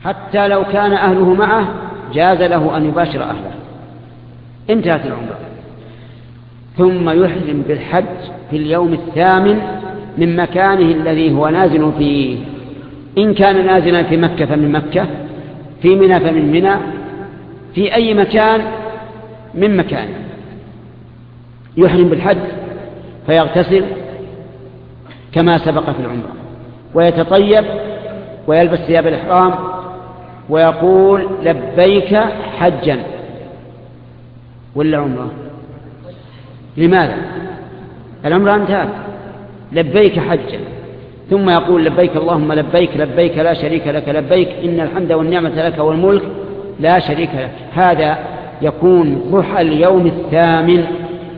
حتى لو كان أهله معه جاز له أن يباشر أهله، انتهت العمرة. ثم يحرم بالحج في اليوم الثامن من مكانه الذي هو نازل فيه، إن كان نازلا في مكة فمن مكة، في منى فمن منى، في أي مكان من مكانه. يحرم بالحج فيغتسل كما سبق في العمرة، ويتطيب ويلبس ثياب الإحرام ويقول لبيك حجا ولا عمرة. لماذا؟ العمرة انتهت، لبيك حجا، ثم يقول لبيك اللهم لبيك لبيك لا شريك لك لبيك إن الحمد والنعمة لك والملك لا شريك لك. هذا يكون ضحى اليوم الثامن،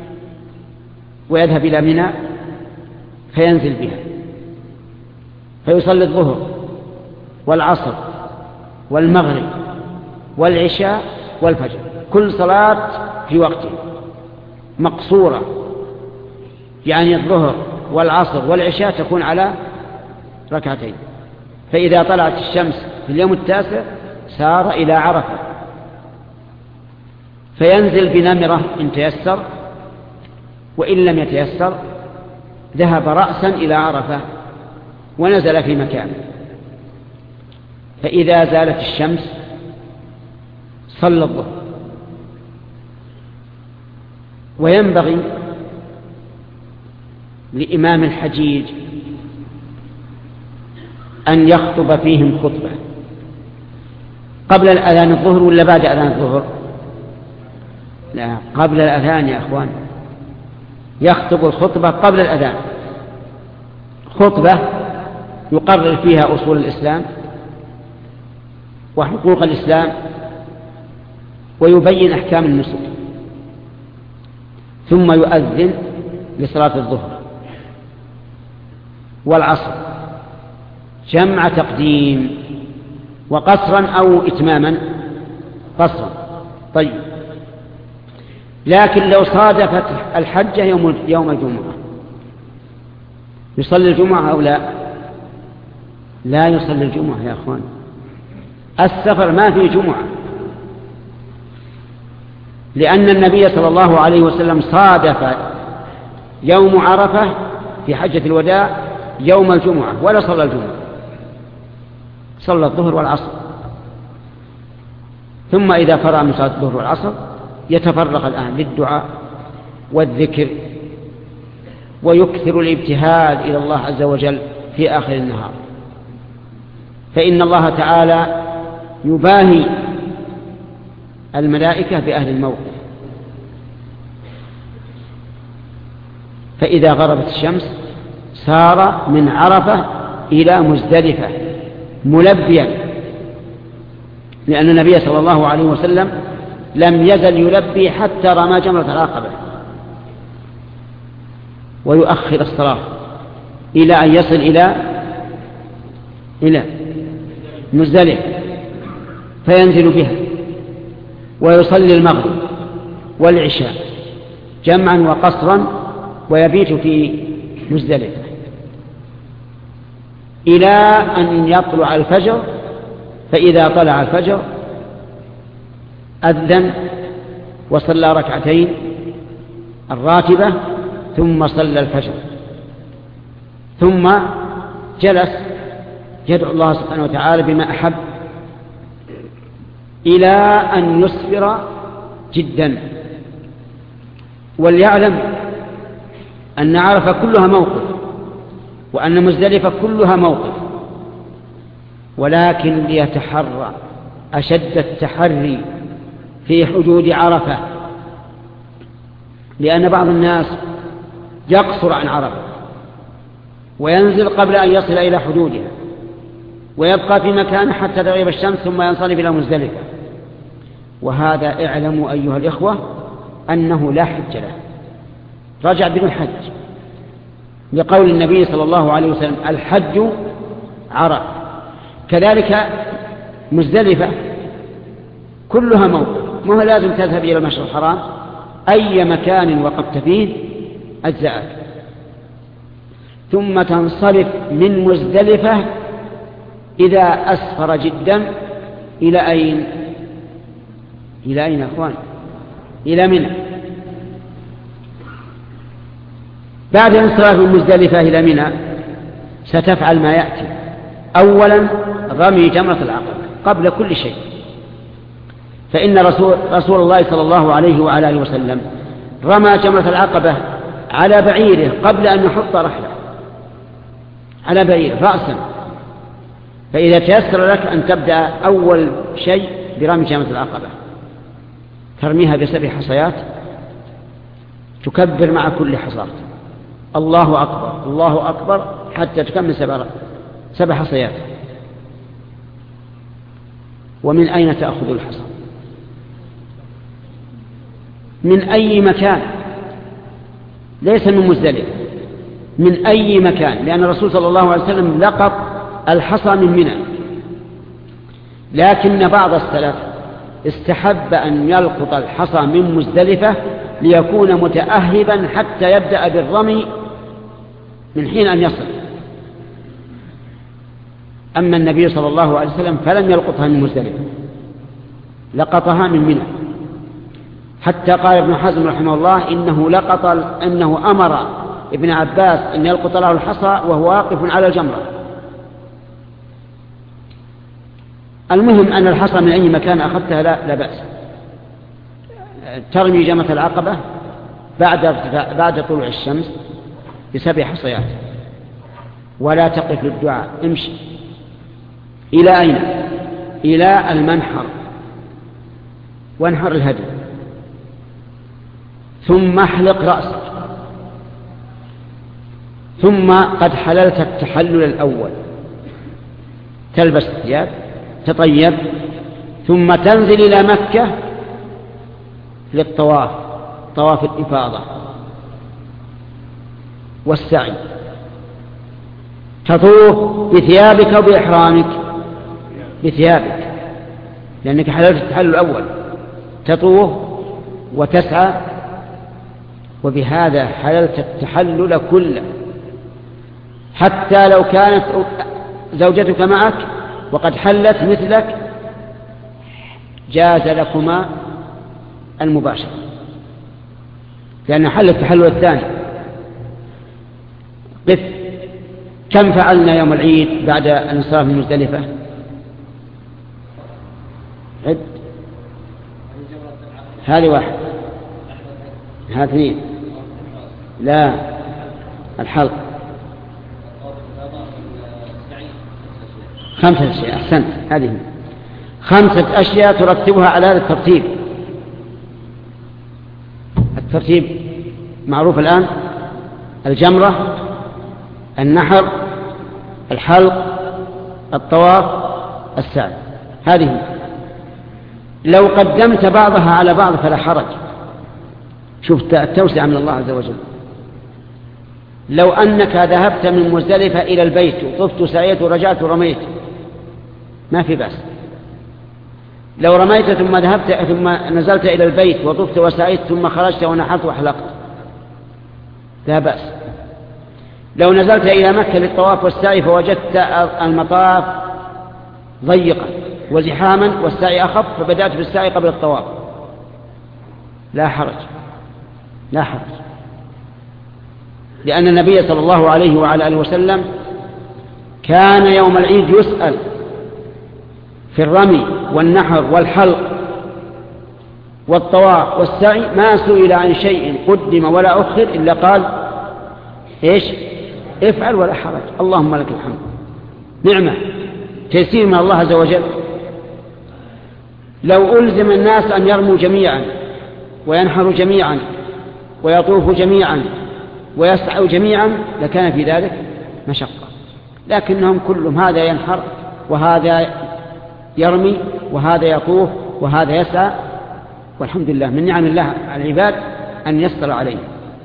ويذهب إلى منى فينزل بها فيصلي الظهر والعصر والمغرب والعشاء والفجر، كل صلاة في وقته مقصورة، يعني الظهر والعصر والعشاء تكون على ركعتين. فإذا طلعت الشمس في اليوم التاسع سار إلى عرفة فينزل بنمرة إن تيسر، وإن لم يتيسر ذهب رأسا إلى عرفة ونزل في مكانه. فإذا زالت الشمس صلى الظهر. وينبغي لإمام الحجيج أن يخطب فيهم خطبة قبل الأذان الظهر ولا بعد أذان الظهر؟ لا، قبل الأذان يا أخوان، يخطب الخطبة قبل الأذان، خطبة يقرر فيها أصول الإسلام وحقوق الإسلام ويبين أحكام النسك، ثم يؤذن لصلاة الظهر والعصر جمع تقديم وقصرا أو إتماما قصرا. طيب، لكن لو صادفت الحجة يوم الجمعة يصلي الجمعة أو لا؟ لا يصلي الجمعة يا أخوان، السفر ما فيه جمعة، لأن النبي صلى الله عليه وسلم صادف يوم عرفة في حجة الوداع يوم الجمعة ولا صلى الجمعة، صلى الظهر والعصر. ثم إذا فرغ من صلاة الظهر والعصر يتفرغ الآن للدعاء والذكر ويكثر الابتهال إلى الله عز وجل في آخر النهار، فإن الله تعالى يباهي الملائكة بأهل الموقف. فإذا غربت الشمس سار من عرفة إلى مزدلفة ملبيا، لأن النبي صلى الله عليه وسلم لم يزل يلبي حتى رمى جمرة العقبة، ويؤخر الصلاة إلى أن يصل إلى مزدلفة فينزل بها ويصلي المغرب والعشاء جمعا وقصرا ويبيت في مزدلفة إلى أن يطلع الفجر. فإذا طلع الفجر أذن وصلى ركعتين الراتبة ثم صلى الفجر، ثم جلس يدعو الله سبحانه وتعالى بما أحب إلى أن يسفر جدا. وليعلم أن عرفة كلها موقف وأن مزدلفة كلها موقف، ولكن ليتحرى أشد التحري في حدود عرفة، لأن بعض الناس يقصر عن عرفة وينزل قبل أن يصل إلى حدودها ويبقى في مكانه حتى تغيب الشمس ثم ينصرف إلى مزدلفة، وهذا اعلموا أيها الإخوة أنه لا حج له، رجع بدون حج، لقول النبي صلى الله عليه وسلم الحج عرفة. كذلك مزدلفة كلها موقف، ما هو لازم تذهب إلى المشعر الحرام، أي مكان وقفت فيه أجزأك، ثم تنصرف من مزدلفة إذا أسفر جدا إلى أين؟ إلى أين يا أخوان؟ إلى منى. بعد الانصراف من مزدلفة إلى منى ستفعل ما يأتي. أولا رمي جمرة العقبة قبل كل شيء، فإن رسول الله صلى الله عليه وعلى آله وسلم رمى جمرة العقبة على بعيره قبل أن يحط رحله، على بعيره رأسا. فإذا تيسر لك أن تبدأ أول شيء برمي جمرة العقبة، ترميها ب7 حصيات، تكبر مع كل حصاة الله أكبر الله أكبر حتى تكمل 7 حصيات. ومن أين تأخذ الحصى؟ من أي مكان، ليس من مزدلفة، من أي مكان، لأن الرسول صلى الله عليه وسلم لقط الحصى من منى. لكن بعض السلف استحب أن يلقط الحصى من مزدلفة ليكون متأهبا حتى يبدأ بالرمي من حين أن يصل. أما النبي صلى الله عليه وسلم فلم يلقطها من مزدلفة، لقطها من منى. حتى قال ابن حزم رحمه الله إنه أمر ابن عباس أن يلقط له الحصى وهو واقف على الجمرة. المهم أن الحصى من أي مكان أخذتها لا بأس. ترمي جمرة العقبة بعد طلوع الشمس ب7 حصيات، ولا تقف للدعاء، امشي. إلى أين؟ إلى المنحر، وانحر الهدي، ثم احلق رأسك، ثم قد حللت التحلل الأول، تلبس الثياب، تطيب، ثم تنزل إلى مكة للطواف، طواف الإفاضة والسعي. تطوف بثيابك وبإحرامك، بثيابك لأنك حللت التحلل الأول، تطوف وتسعى، وبهذا حللت التحلل كله. حتى لو كانت زوجتك معك وقد حلت مثلك جاز لكما المباشرة، لأن حل التحلل الثاني. قف. كم فعلنا يوم العيد بعد الانصراف من مزدلفة؟ عد. هذه 1، هذه 2، لا، الحلق 5 أشياء. أحسنت، هذه 5 أشياء ترتبها على هذا الترتيب. الترتيب معروف الآن: الجمرة، النحر، الحلق، الطواف، السعي. هذه لو قدمت بعضها على بعض فلا حرج. شوف التوسعة من الله عز وجل. لو أنك ذهبت من مزدلفة إلى البيت وطفت وسعيت ورجعت ورميت ما في بأس. لو رميت ثم نزلت إلى البيت وطفت وسعيت ثم خرجت ونحرت وحلقت لا بأس. لو نزلت إلى مكة للطواف والسعي فوجدت المطاف ضيقا وزحاما والسعي أخف فبدأت بالسعي قبل الطواف لا حرج، لا حرج، لأن النبي صلى الله عليه وعلى آله وسلم كان يوم العيد يسأل في الرمي والنحر والحلق والطواف والسعي، ما سئل عن شيء قدم ولا أخر إلا قال إيش؟ افعل ولا حرج. اللهم لك الحمد، نعمة، تيسير من الله عز وجل. لو ألزم الناس أن يرموا جميعا وينحروا جميعا ويطوفوا جميعا ويسعوا جميعا لكان في ذلك مشقة، لكنهم كلهم هذا ينحر وهذا يرمي وهذا يطوف وهذا يسعى، والحمد لله من نعم الله على العباد أن يسر عليه.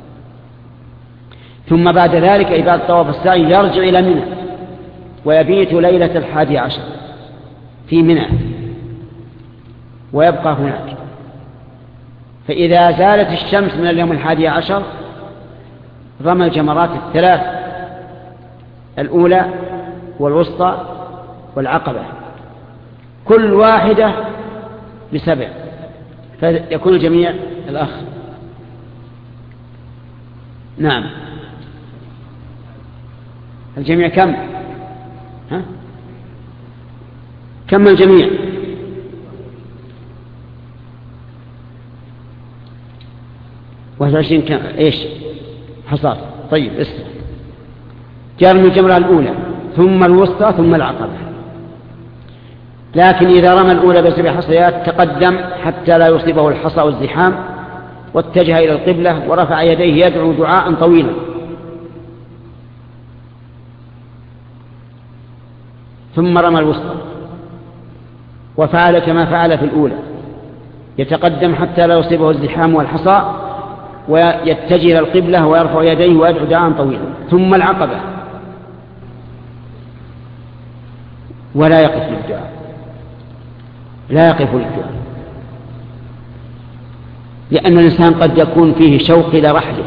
ثم بعد ذلك إذا طواف السعي يرجع إلى منى ويبيت ليلة 11 في منى ويبقى هناك. فإذا زالت الشمس من اليوم 11 رمى الجمرات 3: الأولى والوسطى والعقبة. كل واحدة ب7 فيكون الجميع الأخ. نعم، الجميع كم؟ ها؟ كم الجميع؟ 21 كم؟ إيش حصاد؟ طيب اسمع، جرم الجمرة الأولى ثم الوسطى ثم العقبة. لكن إذا رمى الأولى ب7 حصيات تقدم حتى لا يصيبه الحصى والزحام، واتجه إلى القبلة ورفع يديه يدعو دعاء طويلا، ثم رمى الوسطى وفعل كما فعل في الأولى، يتقدم حتى لا يصيبه الزحام والحصى ويتجه إلى القبلة ويرفع يديه ويدعو دعاء طويلا، ثم العقبة ولا يقف للدعاء، لا يقف للدعاء، لأن الإنسان قد يكون فيه شوق إلى رحله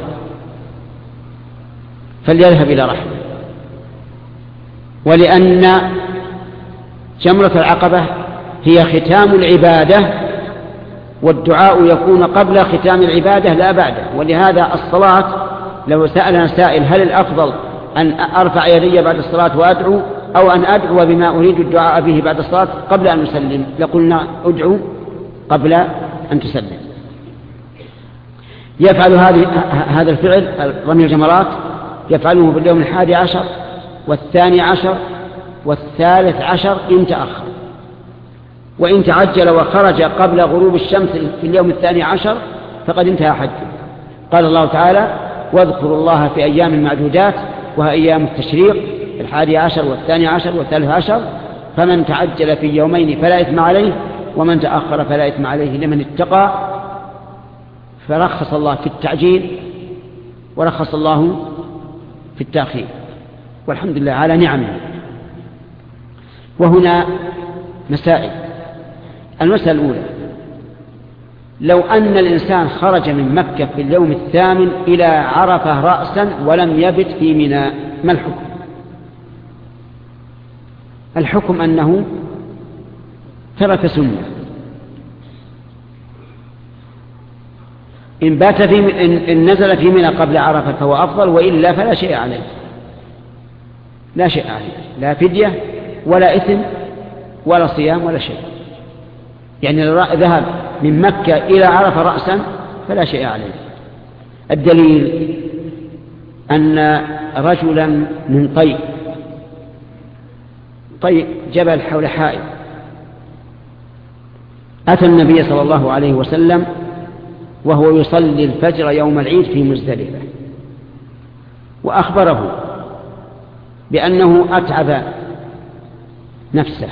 فليذهب إلى رحله، ولأن جمرة العقبة هي ختام العبادة، والدعاء يكون قبل ختام العبادة لا بعده. ولهذا الصلاة لو سألنا سائل هل الأفضل أن أرفع يدي بعد الصلاة وأدعو أو أن أدعو بما أريد الدعاء به بعد الصلاة قبل أن أسلم، لقلنا أدعو قبل أن تسلم. يفعل هذا الفعل رمي الجمرات يفعله باليوم 11 و12 و13 إن تأخر، وإن تعجل وخرج قبل غروب الشمس في اليوم 12 فقد انتهى حجه. قال الله تعالى: واذكروا الله في أيام معدودات وهي أيام التشريق 11 و12 و13، فمن تعجل في يومين فلا إثم عليه ومن تأخر فلا إثم عليه لمن اتقى. فرخص الله في التعجيل ورخص الله في التأخير، والحمد لله على نعمه. وهنا مسائل. المسألة الأولى: لو أن الإنسان خرج من مكة في اليوم 8 إلى عرفة رأسا ولم يبت في منى، ما الحكم؟ الحكم أنه ترك سنة. إن نزل في منى قبل عرفة فهو أفضل، وإلا فلا شيء عليه، لا شيء عليه، لا فدية ولا إثم ولا صيام ولا شيء. يعني لو ذهب من مكة إلى عرفة رأسا فلا شيء عليه. الدليل أن رجلا من طي جبل حول حائط أتى النبي صلى الله عليه وسلم وهو يصلي الفجر يوم العيد في مزدلفة، وأخبره بأنه أتعب نفسه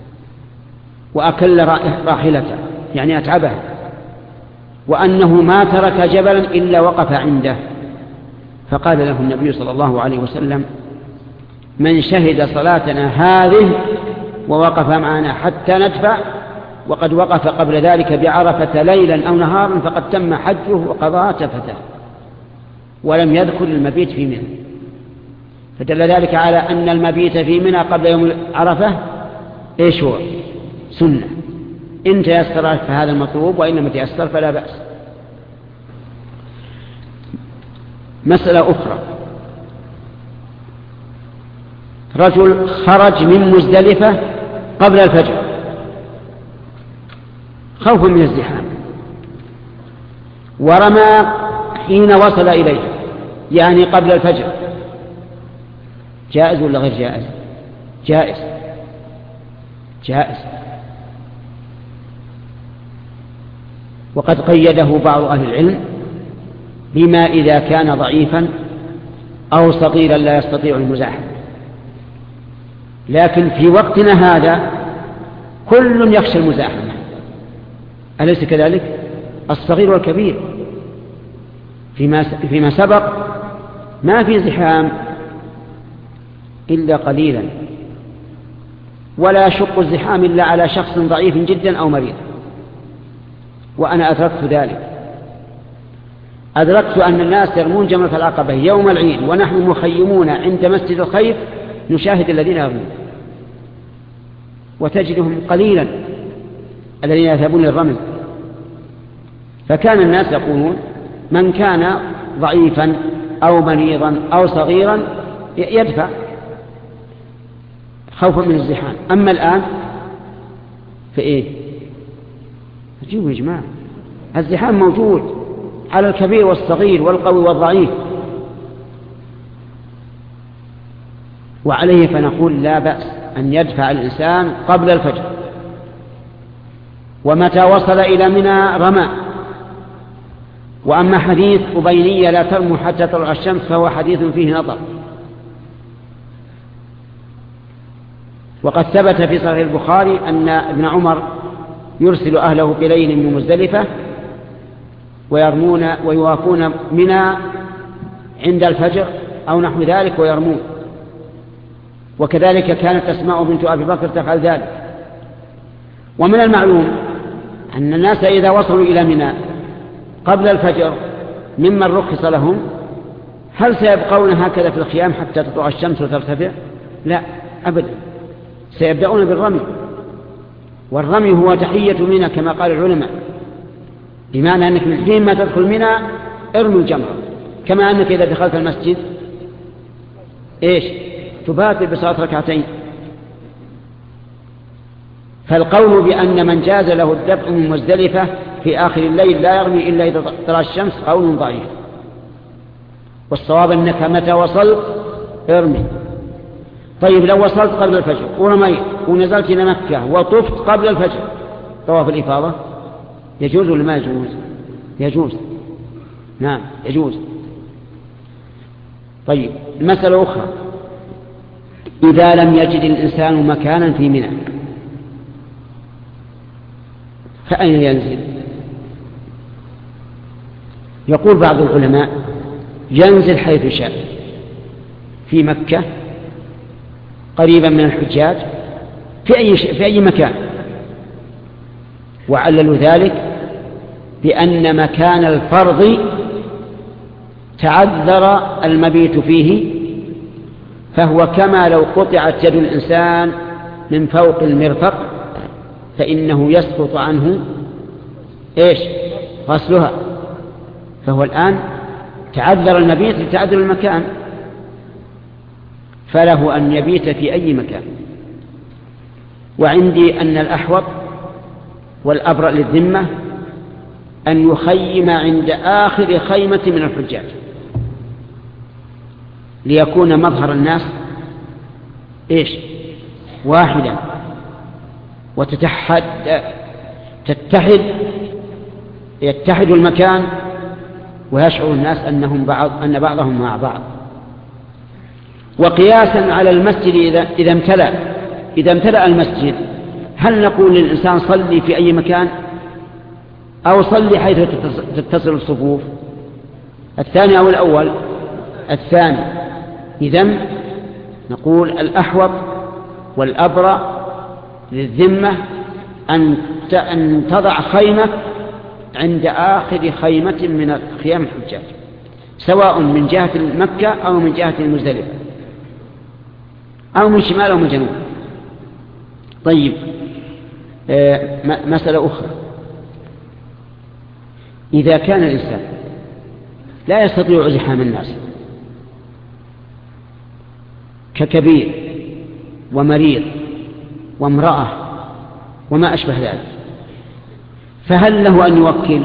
وأكل راحلته، يعني أتعبه، وأنه ما ترك جبلا إلا وقف عنده. فقال له النبي صلى الله عليه وسلم: من شهد صلاتنا هذه ووقف معنا حتى ندفع وقد وقف قبل ذلك بعرفة ليلا أو نهارا فقد تم حجه وقضى تفته، ولم يذكر المبيت في منى. فدل ذلك على أن المبيت في منى قبل يوم عرفة إيش هو؟ سنة. إن تيسر فهذا المطلوب، وإن لم تيسر فلا بأس. مسألة أخرى: رجل خرج من مزدلفة قبل الفجر خوفا من الزحام، ورمى حين وصل إليه، يعني قبل الفجر، جائز ولا غير جائز؟ جائز، جائز. وقد قيده بعض أهل العلم بما إذا كان ضعيفا أو صغيرا لا يستطيع المزاحمة. لكن في وقتنا هذا كل يخشى المزاحمة، أليس كذلك؟ الصغير والكبير. فيما سبق ما في زحام إلا قليلا، ولا يشق الزحام إلا على شخص ضعيف جدا أو مريض. وأنا أدركت ذلك، أدركت أن الناس يرمون جمرة العقبة يوم العيد ونحن مخيمون عند مسجد الخيف نشاهد الذين يرمون، وتجدهم قليلا الذين يذهبون للرمي. فكان الناس يقولون من كان ضعيفا أو مريضا أو صغيرا يدفع خوفا من الزحام. أما الآن فإيه؟ أجيبوا يا جماعة، الزحام موجود على الكبير والصغير والقوي والضعيف، وعليه فنقول لا بأس أن يدفع الإنسان قبل الفجر، ومتى وصل إلى منى رمى. وأما حديث أبينية لا ترموا حتى تطلع الشمس فهو حديث فيه نظر. وقد ثبت في صحيح البخاري أن ابن عمر يرسل أهله بليل من مزدلفة ويرمون ويوافون منى عند الفجر أو نحو ذلك ويرمون. وكذلك كانت أسماء بنت أبي بكر تفعل ذلك. ومن المعلوم أن الناس إذا وصلوا إلى منى قبل الفجر ممن رخص لهم، هل سيبقون هكذا في الخيام حتى تطلع الشمس وترتفع؟ لا أبدا، سيبدأون بالرمي. والرمي هو تحية منى كما قال العلماء، بمعنى أنك من حين ما تدخل منى ارمي الجمرة، كما أنك إذا دخلت المسجد إيش تباتر بصلاة ركعتين. فالقول بأن من جاز له الدفع من مزدلفة في آخر الليل لا يرمي إلا إذا طلع الشمس قول ضعيف. والصواب أنك متى وصلت ارمي. طيب لو وصلت قبل الفجر ورميت ونزلت إلى مكة وطفت قبل الفجر طواف الإفاضة يجوز ولا ما يجوز؟ يجوز، نعم يجوز. طيب مسألة أخرى، إذا لم يجد الإنسان مكانا في منى فأين ينزل؟ يقول بعض العلماء ينزل حيث شاء في مكة قريبا من الحجاج في أي مكان، وعللوا ذلك بأن مكان الفرض تعذر المبيت فيه، فهو كما لو قطعت يد الإنسان من فوق المرفق فإنه يسقط عنه إيش غسلها، فهو الآن تعذر المبيت لتعذر المكان، فله أن يبيت في أي مكان. وعندي أن الأحوط والأبرأ للذمة أن يخيم عند آخر خيمة من الحجاج ليكون مظهر الناس إيش واحدا، يتحد المكان ويشعر الناس أن بعضهم مع بعض. وقياسا على المسجد إذا امتلأ المسجد، هل نقول للإنسان صلي في أي مكان أو صلي حيث تتصل الصفوف؟ الثاني أو الأول؟ الثاني. إذن نقول الأحوط والأبرأ للذمة أن تضع خيمة عند آخر خيمة من خيام الحجاج، سواء من جهة مكة أو من جهة المزدلفة أو من شمال أو من جنوب. طيب مسألة أخرى، إذا كان الإنسان لا يستطيع زحام الناس ككبير ومريض وامرأة وما أشبه ذلك، فهل له أن يوكل؟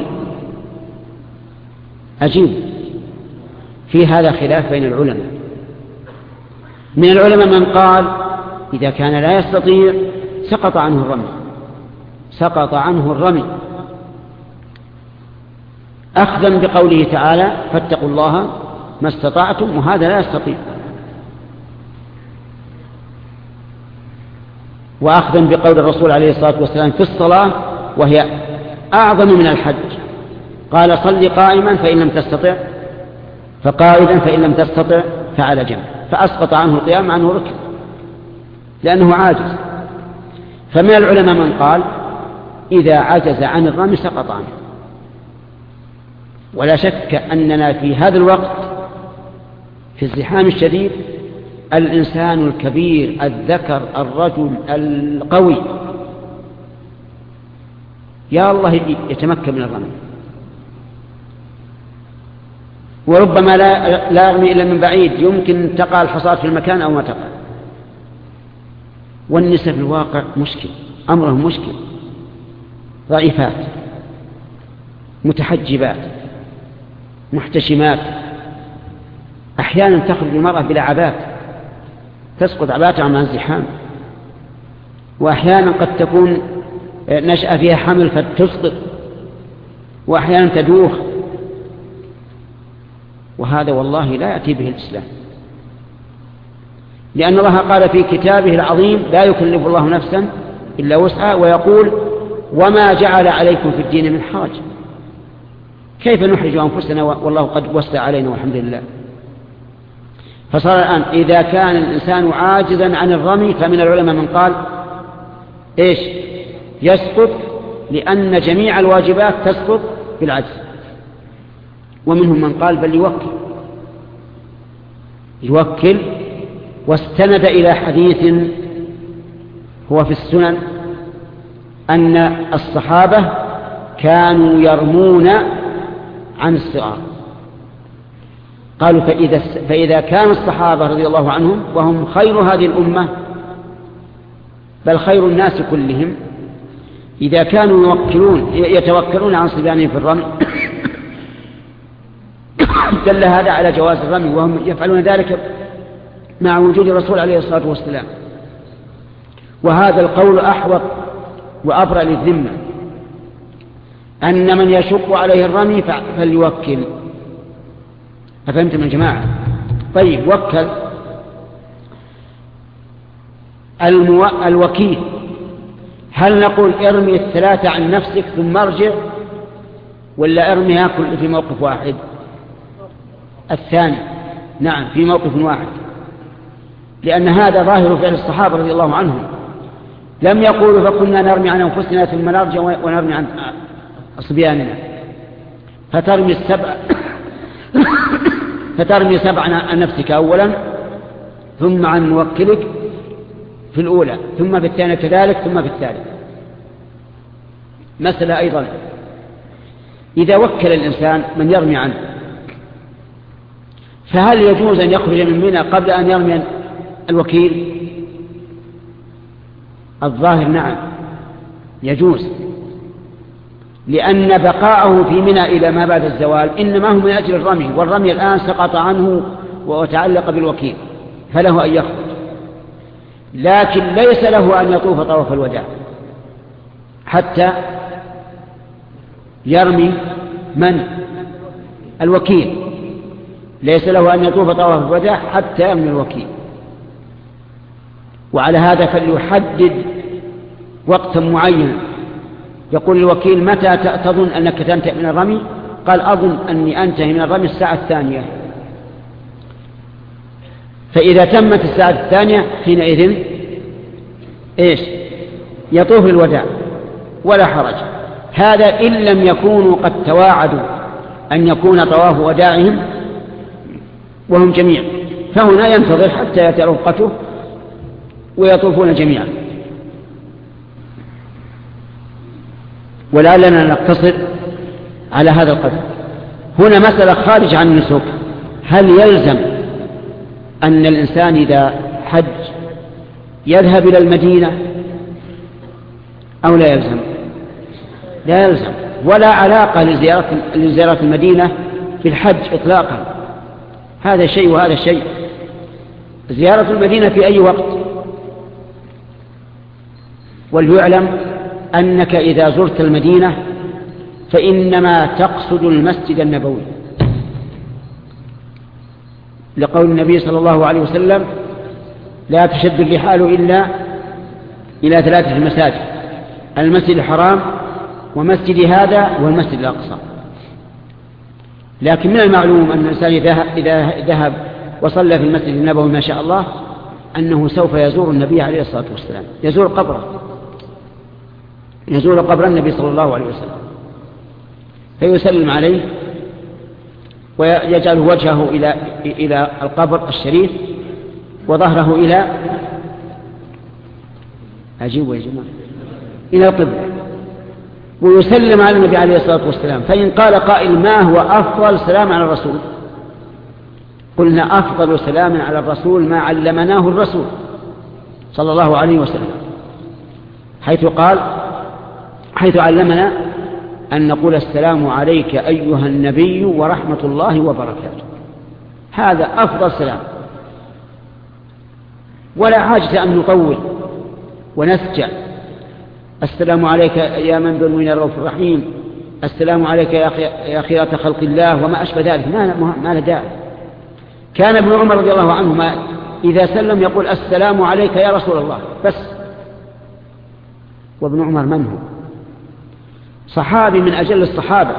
أجيب، في هذا خلاف بين العلماء. من العلماء من قال إذا كان لا يستطيع سقط عنه الرمي أخذا بقوله تعالى فاتقوا الله ما استطعتم، وهذا لا يستطيع. وأخذا بقول الرسول عليه الصلاة والسلام في الصلاة وهي أعظم من الحج، قال صل قائما فإن لم تستطع فقائدا فإن لم تستطع فعلى جنب، فأسقط عنه القيام عنه ركن لأنه عاجز. فمن العلماء من قال إذا عجز عن الرمي سقط عنه. ولا شك أننا في هذا الوقت في الزحام الشديد الإنسان الكبير الذكر الرجل القوي يا الله يتمكن من الرمي، وربما لا يرمي إلا من بعيد، يمكن تقع الحصاة في المكان أو ما تقع. والنساء في الواقع مشكل، أمرهم مشكل، ضعيفات متحجبات محتشمات، أحيانا تخرج المرأة بلا عبات تسقط عباتها عن الزحام، وأحيانا قد تكون نشأ فيها حمل فتسقط، وأحيانا تدوخ، وهذا والله لا يأتي به الإسلام، لأن الله قال في كتابه العظيم لا يكلف الله نفسا إلا وسعها، ويقول وما جعل عليكم في الدين من حرج. كيف نحرج أنفسنا والله قد وسع علينا والحمد لله؟ فصار الآن إذا كان الإنسان عاجزا عن الرمي، فمن العلماء من قال إيش؟ يسقط، لأن جميع الواجبات تسقط بالعجز. ومنهم من قال بل يوكل، واستند إلى حديث هو في السنن أن الصحابة كانوا يرمون عن الصغار. قالوا فإذا كان الصحابة رضي الله عنهم وهم خير هذه الأمة بل خير الناس كلهم، إذا كانوا يتوكلون عن صبيانهم في الرمي دل هذا على جواز الرمي، وهم يفعلون ذلك مع وجود الرسول عليه الصلاة والسلام. وهذا القول أحوط وأبرأ للذمة، أن من يشق عليه الرمي فليوكل. أفهمتم يا جماعة؟ طيب، وكل الوكيل، هل نقول ارمي الثلاثة عن نفسك ثم ارجع، ولا ارميها كل في موقف واحد؟ الثاني، نعم، في موقف واحد، لأن هذا ظاهر فعل الصحابة رضي الله عنهم، لم يقولوا فكنا نرمي عن أنفسنا ثم نرجع ونرمي عن أصبياننا. فترمي سبعا عن نفسك أولا، ثم عن موكلك في الأولى، ثم في الثانية كذلك، ثم في الثالث. مسألة أيضا، إذا وكل الإنسان من يرمي عنه، فهل يجوز أن يخرج من منى قبل أن يرمي الوكيل؟ الظاهر نعم يجوز، لأن بقاءه في منى إلى ما بعد الزوال إنما هو من أجل الرمي، والرمي الآن سقط عنه وتعلق بالوكيل، فله أن يخرج، لكن ليس له أن يطوف طواف الوداع حتى يرمي من؟ الوكيل، ليس له أن يطوف طواف الوداع حتى يرمي الوكيل. وعلى هذا فليحدد وقتا معينا، يقول الوكيل متى تظن أنك تنتهي من الرمي؟ قال أظن أني أنتهي من الرمي الساعة الثانية. فإذا تمت الساعة الثانية حينئذ إيش؟ يطوف الوداع ولا حرج. هذا إن لم يكونوا قد تواعدوا أن يكون طواف وداعهم وهم جميع، فهنا ينتظر حتى يأتي رفقته ويطوفون جميعا. ولعلنا نقتصر على هذا القدر. هنا مسألة خارج عن النسك، هل يلزم أن الإنسان إذا حج يذهب إلى المدينة أو لا يلزم؟ لا يلزم، ولا علاقة لزيارة المدينة في الحج إطلاقا، هذا شيء وهذا شيء. زيارة المدينة في أي وقت، وليعلم أنك إذا زرت المدينة فإنما تقصد المسجد النبوي، لقول النبي صلى الله عليه وسلم لا تشد الرحال إلا إلى 3 مساجد: المسجد الحرام ومسجد هذا والمسجد الأقصى. لكن من المعلوم أن الإنسان إذا ذهب وصلى في المسجد النبوي ما شاء الله أنه سوف يزور النبي عليه الصلاة والسلام، يزور قبر النبي صلى الله عليه وسلم، فيسلم عليه ويجعل وجهه إلى القبر الشريف وظهره إلى أجيبوا يا جماعة إلى القبلة، ويسلم على النبي عليه الصلاة والسلام. فإن قال قائل ما هو أفضل سلام على الرسول؟ قلنا أفضل سلام على الرسول ما علمناه الرسول صلى الله عليه وسلم، حيث علمنا أن نقول السلام عليك أيها النبي ورحمة الله وبركاته. هذا أفضل سلام، ولا حاجة أن نطول ونسجع. السلام عليك يا من بالمؤمنين الرؤوف الرحيم، السلام عليك يا خيرة خلق الله، وما أشبه ذلك، ما له داعي. كان ابن عمر رضي الله عنهما إذا سلم يقول السلام عليك يا رسول الله بس. وابن عمر من هو؟ صحابي من أجل الصحابة،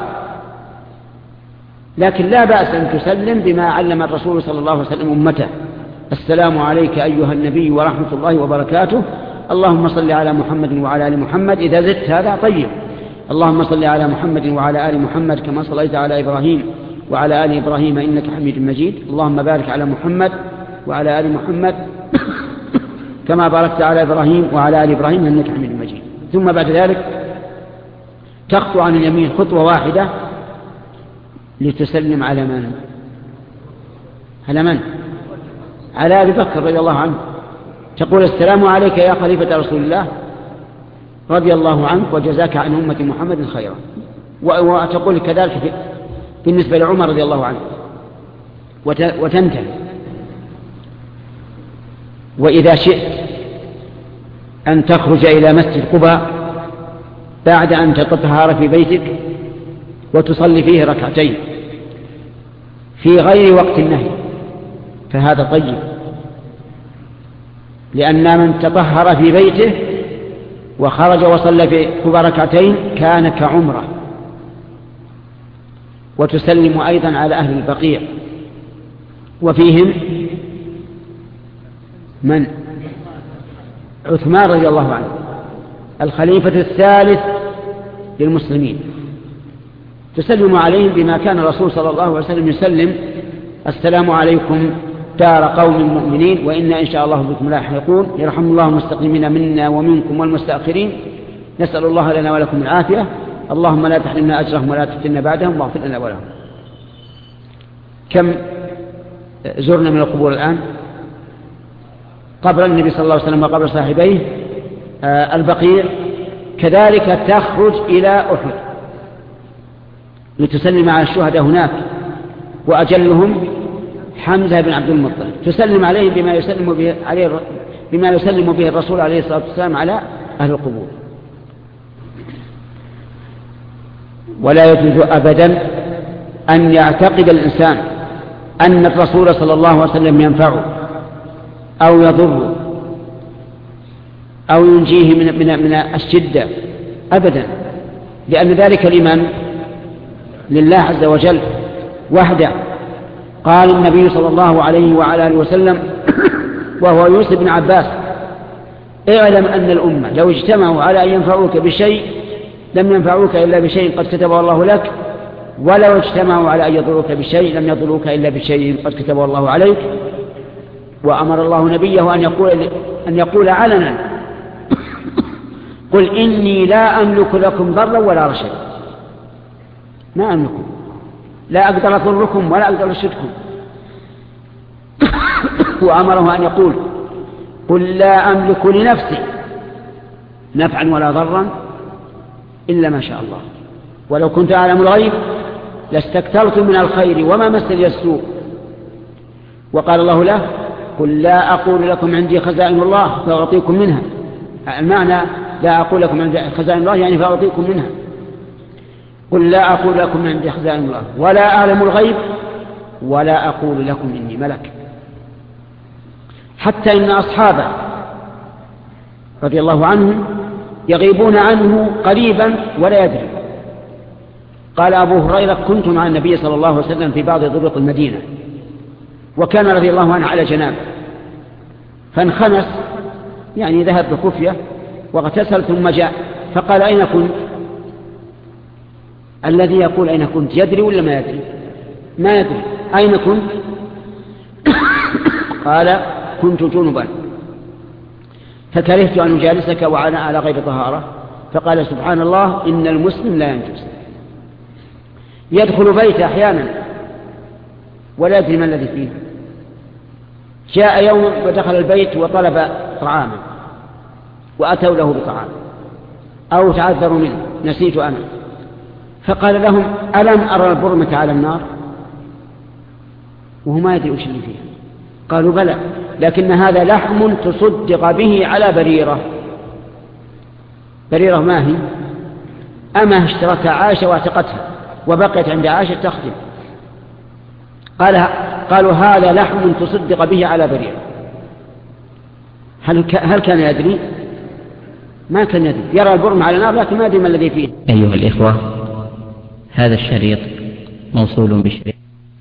لكن لا بأس أن تسلم بما علم الرسول صلى الله عليه وسلم أمته. السلام عليك أيها النبي ورحمة الله وبركاته، اللهم صل على محمد وعلى آل محمد. إذا زدت هذا طيب، اللهم صل على محمد وعلى آل محمد كما صليت على إبراهيم وعلى آل إبراهيم إنك حميد مجيد، اللهم بارك على محمد وعلى آل محمد كما باركت على إبراهيم وعلى آل إبراهيم إنك حميد مجيد. ثم بعد ذلك تخطو عن اليمين خطوة واحدة لتسلم على من؟ على أبي بكر رضي الله عنه. تقول السلام عليك يا خليفة رسول الله رضي الله عنك وجزاك عن أمة محمد خيرا. وتقول كذلك بالنسبة لعمر رضي الله عنه، وتنتهي. وإذا شئت أن تخرج إلى مسجد قباء بعد أن تطهر في بيتك وتصلي فيه ركعتين في غير وقت النهي فهذا طيب، لأن من تطهر في بيته وخرج وصلى في قباء ركعتين كان كعمره. وتسلم أيضا على أهل البقيع، وفيهم من؟ عثمان رضي الله عنه الخليفة الثالث للمسلمين. تسلم عليهم بما كان الرسول صلى الله عليه وسلم يسلم: السلام عليكم دار قوم مؤمنين وإنا إن شاء الله بكم لاحقون، يرحم الله المستقدمين منا ومنكم والمستأخرين، نسأل الله لنا ولكم العافية، اللهم لا تحرمنا أجرهم ولا تفتنا بعدهم واغفر لنا ولهم. كم زرنا من القبور الآن؟ قبر النبي صلى الله عليه وسلم وقبر صاحبيه البقيع. كذلك تخرج إلى أحد لتسلم على الشهداء هناك، وأجلهم حمزة بن عبد المطلب، تسلم عليه بما يسلم به الرسول عليه الصلاة والسلام على أهل القبور. ولا يجوز أبدا أن يعتقد الإنسان أن الرسول صلى الله عليه وسلم ينفعه أو يضره أو ينجيه من الشدة أبدا، لأن ذلك لمن؟ لله عز وجل وحده. قال النبي صلى الله عليه وعلى آله وسلم وهو يوصي ابن عباس: اعلم أن الأمة لو اجتمعوا على أن ينفعوك بشيء لم ينفعوك إلا بشيء قد كتبه الله لك، ولو اجتمعوا على أن يضروك بشيء لم يضروك إلا بشيء قد كتبه الله عليك. وأمر الله نبيه أن يقول علنا: قل إني لا أملك لكم ضرا ولا رشدا. ما أملكم، لا أقدر أضركم ولا أقدر أرشدكم. وأمره أن يقول: قل لا أملك لنفسي نفعا ولا ضرا إلا ما شاء الله، ولو كنت أعلم الغيب لاستكثرت من الخير وما مسني السوء. وقال الله له: قل لا أقول لكم عندي خزائن الله فأعطيكم منها. المعنى لا أقول لكم عندي خزائن الله يعني فأعطيكم منها. قل لا أقول لكم عندي خزائن الله ولا أعلم الغيب ولا أقول لكم إني ملك. حتى إن أصحابه رضي الله عنهم يغيبون عنه قريبا ولا يدري. قال أبو هريرة: كنت مع النبي صلى الله عليه وسلم في بعض طرق المدينة، وكان رضي الله عنه على جناب، فانخنس يعني ذهب بخفية واغتسل ثم جاء فقال: أين كنت؟ الذي يقول أين كنت يدري ولا ما يدري؟ ما يدري. أين كنت؟ قال: كنت جنبا فكرهت أن أجالسك وأنا على غير طهارة. فقال سبحان الله إن المسلم لا ينجس، يدخل بيته أحيانا ولا يدري ما الذي فيه. جاء يوم ودخل البيت وطلب طعاما وأتوا له بطعام أو تعذروا منه، نسيت أنا، فقال لهم ألم أرى البرمة على النار؟ وهو ما يدري وش اللي فيه. قالوا بلى، لكن هذا لحم تصدق به على بريرة. بريرة ما هي؟ أما اشترتها عائشة واعتقتها وبقيت عند عائشة تخدم. قالوا هذا لحم تصدق به على بريرة. هل كان يدري؟ ما كان يدري، يرى البرم على النار لكن ما يدري ما الذي فيه. أيها الإخوة، هذا الشريط موصول بشريط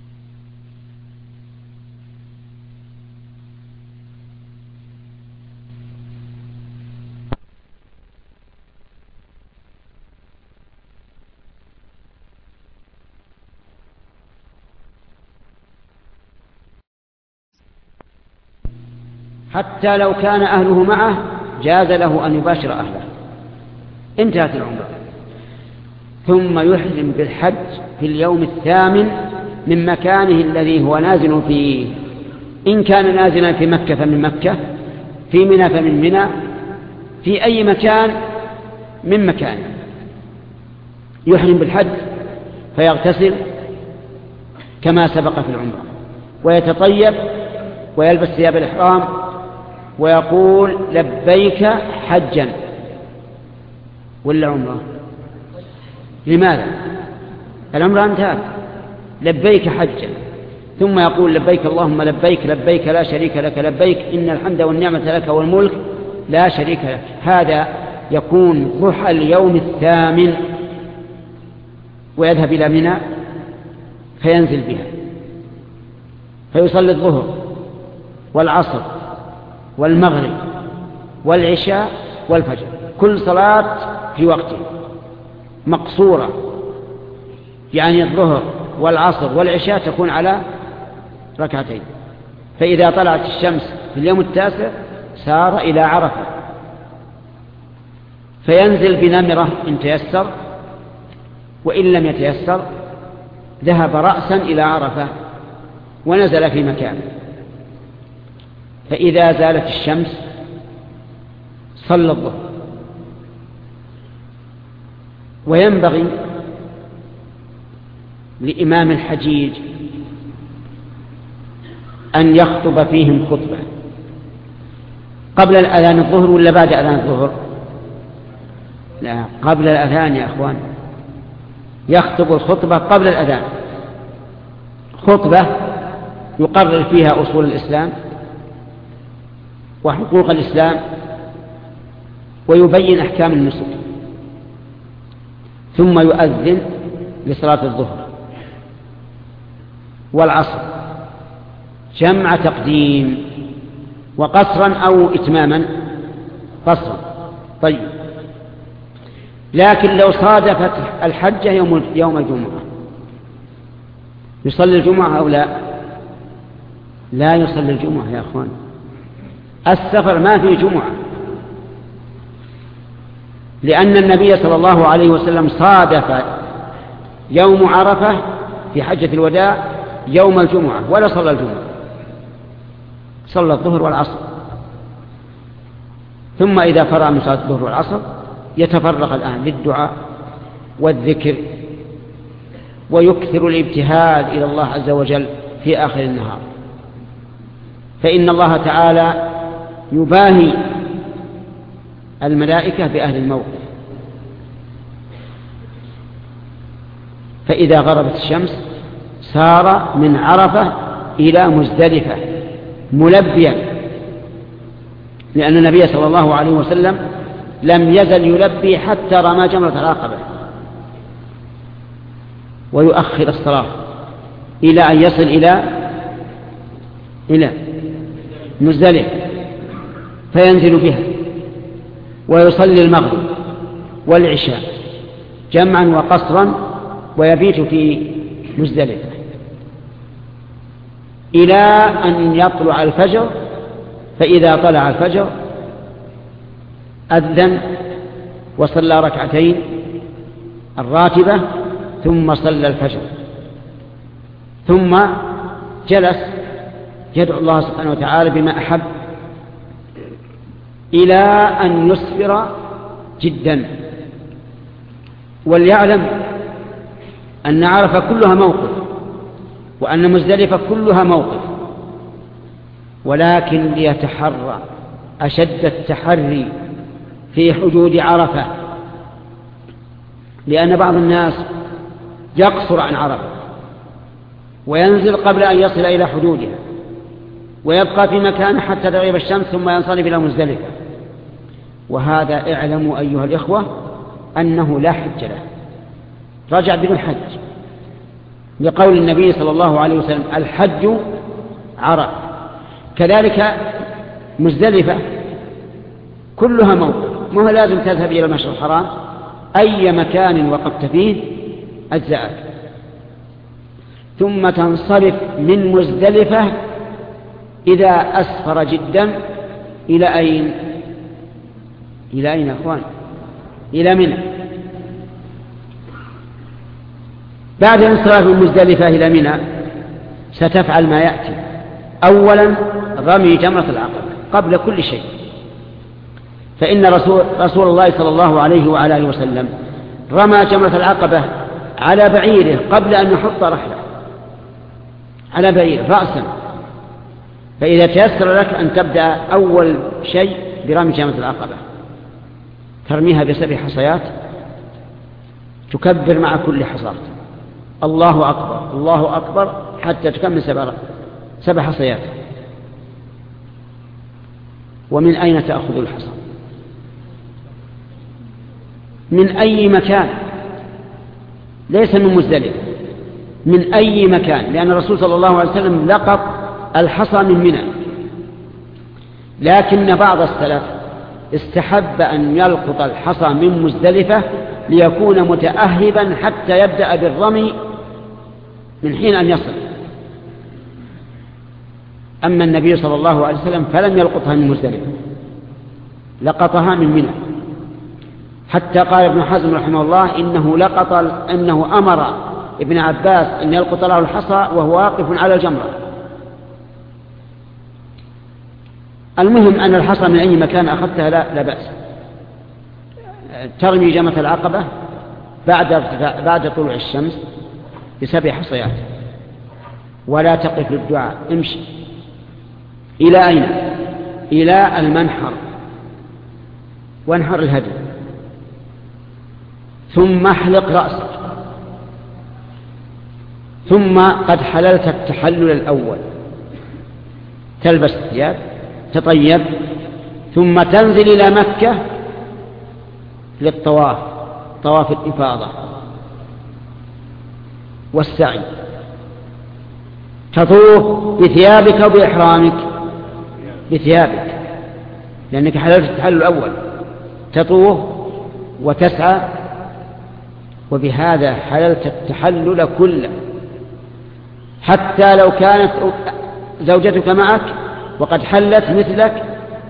حتى لو كان أهله معه جاز له أن يباشر أهله. انتهت العمرة. ثم يحرم بالحج في اليوم الثامن من مكانه الذي هو نازل فيه. إن كان نازلا في مكة فمن مكة، في منى فمن منى، في أي مكان من مكانه. يحرم بالحج فيغتسل كما سبق في العمرة، ويتطيب ويلبس ثياب الإحرام ويقول لبيك حجا ولا عمره. لماذا؟ العمرة انتهت، لبيك حجا، ثم يقول لبيك اللهم لبيك لبيك لا شريك لك لبيك إن الحمد والنعمة لك والملك لا شريك لك. هذا يكون ضحى اليوم الثامن، ويذهب إلى منى فينزل بها فيصلي الظهر والعصر والمغرب والعشاء والفجر، كل صلاة في وقته مقصورة، يعني الظهر والعصر والعشاء تكون على ركعتين. فإذا طلعت الشمس في اليوم التاسع سار إلى عرفة فينزل بنمرة إن تيسر، وإن لم يتيسر ذهب رأسا إلى عرفة ونزل في مكانه. فإذا زالت الشمس صلى الظهر. وينبغي لإمام الحجيج أن يخطب فيهم خطبة قبل الأذان الظهر ولا بعد أذان الظهر؟ لا، قبل الأذان يا أخوان. يخطب الخطبة قبل الأذان، خطبة يقرر فيها أصول الإسلام وحقوق الإسلام ويبين أحكام النسك، ثم يؤذن لصلاة الظهر والعصر جمع تقديم وقصرا أو إتماما قصرا. طيب، لكن لو صادفت الحجة يوم الجمعة يصلي الجمعة أو لا؟ لا يصلي الجمعة يا أخوان، السفر ما فيه جمعة، لأن النبي صلى الله عليه وسلم صادف يوم عرفة في حجة الوداع يوم الجمعة ولا صلى الجمعة، صلى الظهر والعصر. ثم إذا فرغ من صلاة الظهر والعصر يتفرغ الآن للدعاء والذكر ويكثر الابتهال إلى الله عز وجل في آخر النهار، فإن الله تعالى يباهي الملائكة بأهل الموقف. فإذا غربت الشمس سار من عرفة إلى مزدلفة ملبيا، لأن النبي صلى الله عليه وسلم لم يزل يلبي حتى رمى جمرة العقبة، ويؤخر الصلاة إلى أن يصل إلى مزدلفة فينزل بها ويصلي المغرب والعشاء جمعا وقصرا ويبيت في مزدلفة إلى أن يطلع الفجر فإذا طلع الفجر أذن وصلى ركعتين الراتبة ثم صلى الفجر، ثم جلس يدعو الله سبحانه وتعالى بما أحب إلى أن يسفر جدا. وليعلم أن عرفة كلها موقف، وأن مزدلفة كلها موقف، ولكن ليتحرى أشد التحري في حدود عرفة، لأن بعض الناس يقصر عن عرفة وينزل قبل أن يصل إلى حدودها ويبقى في مكانه حتى تغيب الشمس ثم ينصرف إلى مزدلفة، وهذا اعلموا أيها الإخوة أنه لا حج له، رجع بدون حج، لقول النبي صلى الله عليه وسلم الحج عرفة. كذلك مزدلفة كلها موقف، ما لازم تذهب إلى المشعر الحرام، أي مكان وقفت فيه أجزأك، ثم تنصرف من مزدلفة إذا أسفر جدا إلى أين؟ إلى أين يا أخوان؟ إلى منى. بعد الانصراف من مزدلفة إلى منى ستفعل ما يأتي. أولا رمي جمرة العقبة قبل كل شيء، فإن رسول الله صلى الله عليه وعلى آله وسلم رمى جمرة العقبة على بعيره قبل أن يحط رحله، على بعيره رأسا. فإذا تيسر لك أن تبدأ أول شيء برمي جمرة العقبة، ترميها ب7 حصيات، تكبر مع كل حصاة الله أكبر الله أكبر حتى تكمل 7 حصيات. ومن أين تأخذ الحصى؟ من أي مكان، ليس من مزدلفة، من أي مكان، لأن الرسول صلى الله عليه وسلم لقط الحصى من منى. لكن بعض السلف استحب أن يلقط الحصى من مزدلفة ليكون متأهبا حتى يبدأ بالرمي من حين أن يصل. أما النبي صلى الله عليه وسلم فلم يلقطها من مزدلفة، لقطها من منى، حتى قال ابن حزم رحمه الله إنه أمر ابن عباس أن يلقط له الحصى وهو واقف على الجمرة. المهم أن الحصى من أي مكان أخذتها لا بأس. ترمي جمرة العقبة بعد طلوع الشمس ب7 حصيات، ولا تقف للدعاء، امشي إلى أين؟ إلى المنحر، وانحر الهدي، ثم احلق رأسك، ثم قد حللت التحلل الأول، تلبس الثياب، تطيب، ثم تنزل إلى مكة للطواف، طواف الإفاضة والسعي، تطوف بثيابك وبإحرامك، بثيابك لأنك حللت التحلل الأول، تطوف وتسعى، وبهذا حللت التحلل كله. حتى لو كانت زوجتك معك وقد حلت مثلك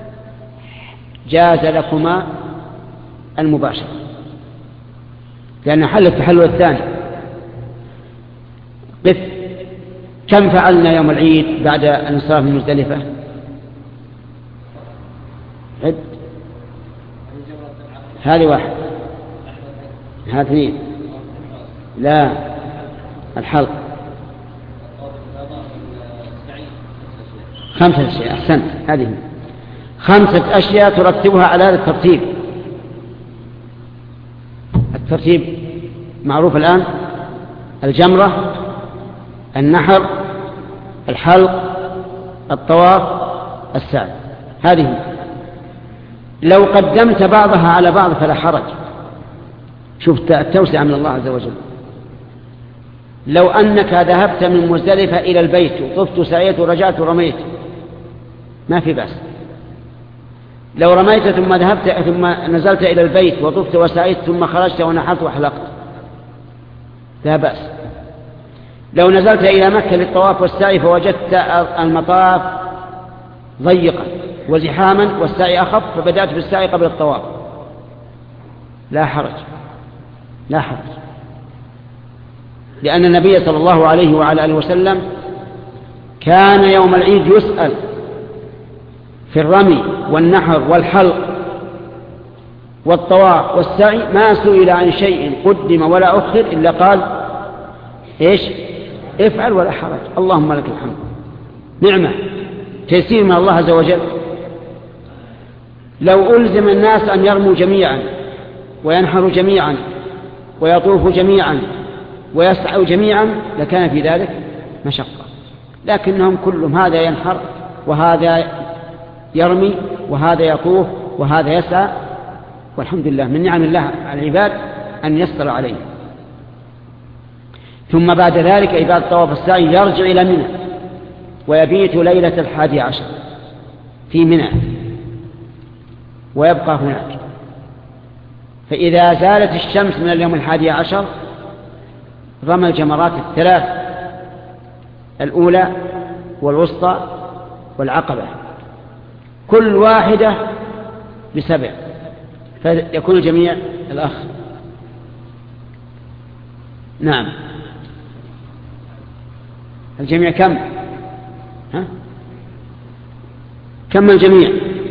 جاز لكما المباشرة، لأن حل التحلل الثاني. قف، كم فعلنا يوم العيد بعد الانصراف من مزدلفة؟ عد، هذه 1، هذه 2، لا الحلق 5 أشياء. أحسنت، هذه 5 أشياء ترتبها على هذا الترتيب. الترتيب معروف الآن: الجمرة، النحر، الحلق، الطواف، السعي. هذه لو قدمت بعضها على بعض فلا حرج. شوف التوسعة من الله عز وجل. لو أنك ذهبت من مزدلفة إلى البيت وطفت وسعيت ورجعت ورميت ما في بأس. لو رميت ثم نزلت إلى البيت وطفت وسعيت ثم خرجت ونحرت وحلقت لا بأس. لو نزلت إلى مكة للطواف والسعي فوجدت المطاف ضيقا وزحاما والسعي أخف فبدأت بالسعي قبل الطواف. لا حرج، لا حرج، لأن النبي صلى الله عليه وعلى آله وسلم كان يوم العيد يسأل في الرمي والنحر والحلق والطواف والسعي، ما سئل عن شيء قدم ولا أخر إلا قال إيش؟ افعل ولا حرج. اللهم لك الحمد، نعمة، تيسير من الله عز وجل. لو ألزم الناس أن يرموا جميعا وينحروا جميعا ويطوفوا جميعا ويسعوا جميعا لكان في ذلك مشقة، لكنهم كلهم هذا ينحر وهذا يرمي وهذا يطوف وهذا يسعى، والحمد لله من نعم الله على العباد أن يسر عليه. ثم بعد ذلك إذا طواف السعي يرجع إلى منى ويبيت ليلة 11 في منى ويبقى هناك. فإذا زالت الشمس من اليوم 11 رمى الجمرات الثلاث، الأولى والوسطى والعقبة، كل واحدة ب7، فيكون الجميع الأخ. نعم، الجميع كم؟ ها؟ كم الجميع؟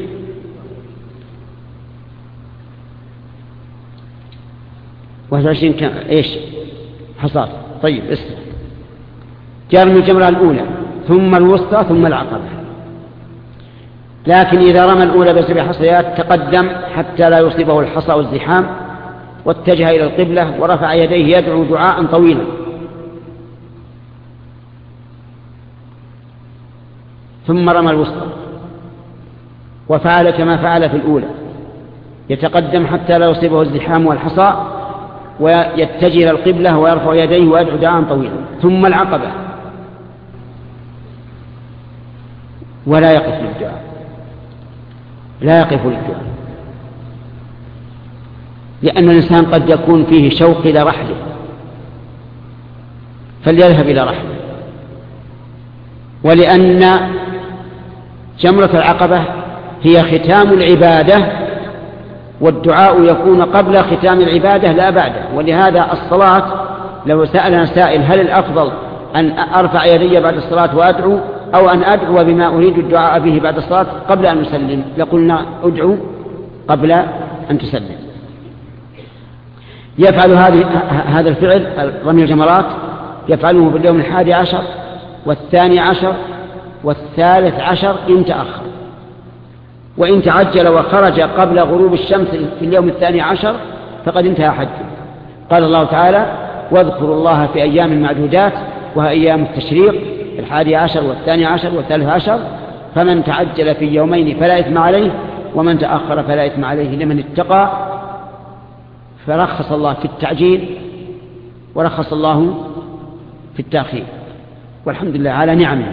و21 كم؟ إيش حصاد؟ طيب اسمع، يرمي الجمرة الأولى ثم الوسطى ثم العقبة، لكن إذا رمى الأولى ب7 حصيات تقدم حتى لا يصيبه الحصى والزحام، واتجه إلى القبلة ورفع يديه يدعو دعاء طويلا، ثم رمى الوسطى وفعل كما فعل في الأولى، يتقدم حتى لا يصيبه الزحام والحصى ويتجه إلى القبلة ويرفع يديه ويدعو دعاء طويلا، ثم العقبة ولا يقف للدعاء، لا يقف للدعاء، لأن الإنسان قد يكون فيه شوق إلى رحله فليذهب إلى رحله، ولأن جمرة العقبة هي ختام العبادة، والدعاء يكون قبل ختام العبادة لا بعده. ولهذا الصلاة لو سألنا سائل هل الأفضل أن أرفع يدي بعد الصلاة وأدعو أو أن أدعو بما أريد الدعاء به بعد الصلاة قبل أن أسلم، لقلنا أدعو قبل أن تسلم. يفعل هذا الفعل رمي الجمرات يفعله في اليوم 11 و12 و13 إن تأخر، وإن تعجل وخرج قبل غروب الشمس في اليوم 12 فقد انتهى حجه. قال الله تعالى: واذكروا الله في أيام معدودات، وهي أيام التشريق 11 و12 و13، فمن تعجل في يومين فلا إثم عليه ومن تأخر فلا إثم عليه لمن اتقى. فرخص الله في التعجيل ورخص الله في التأخير، والحمد لله على نعمه.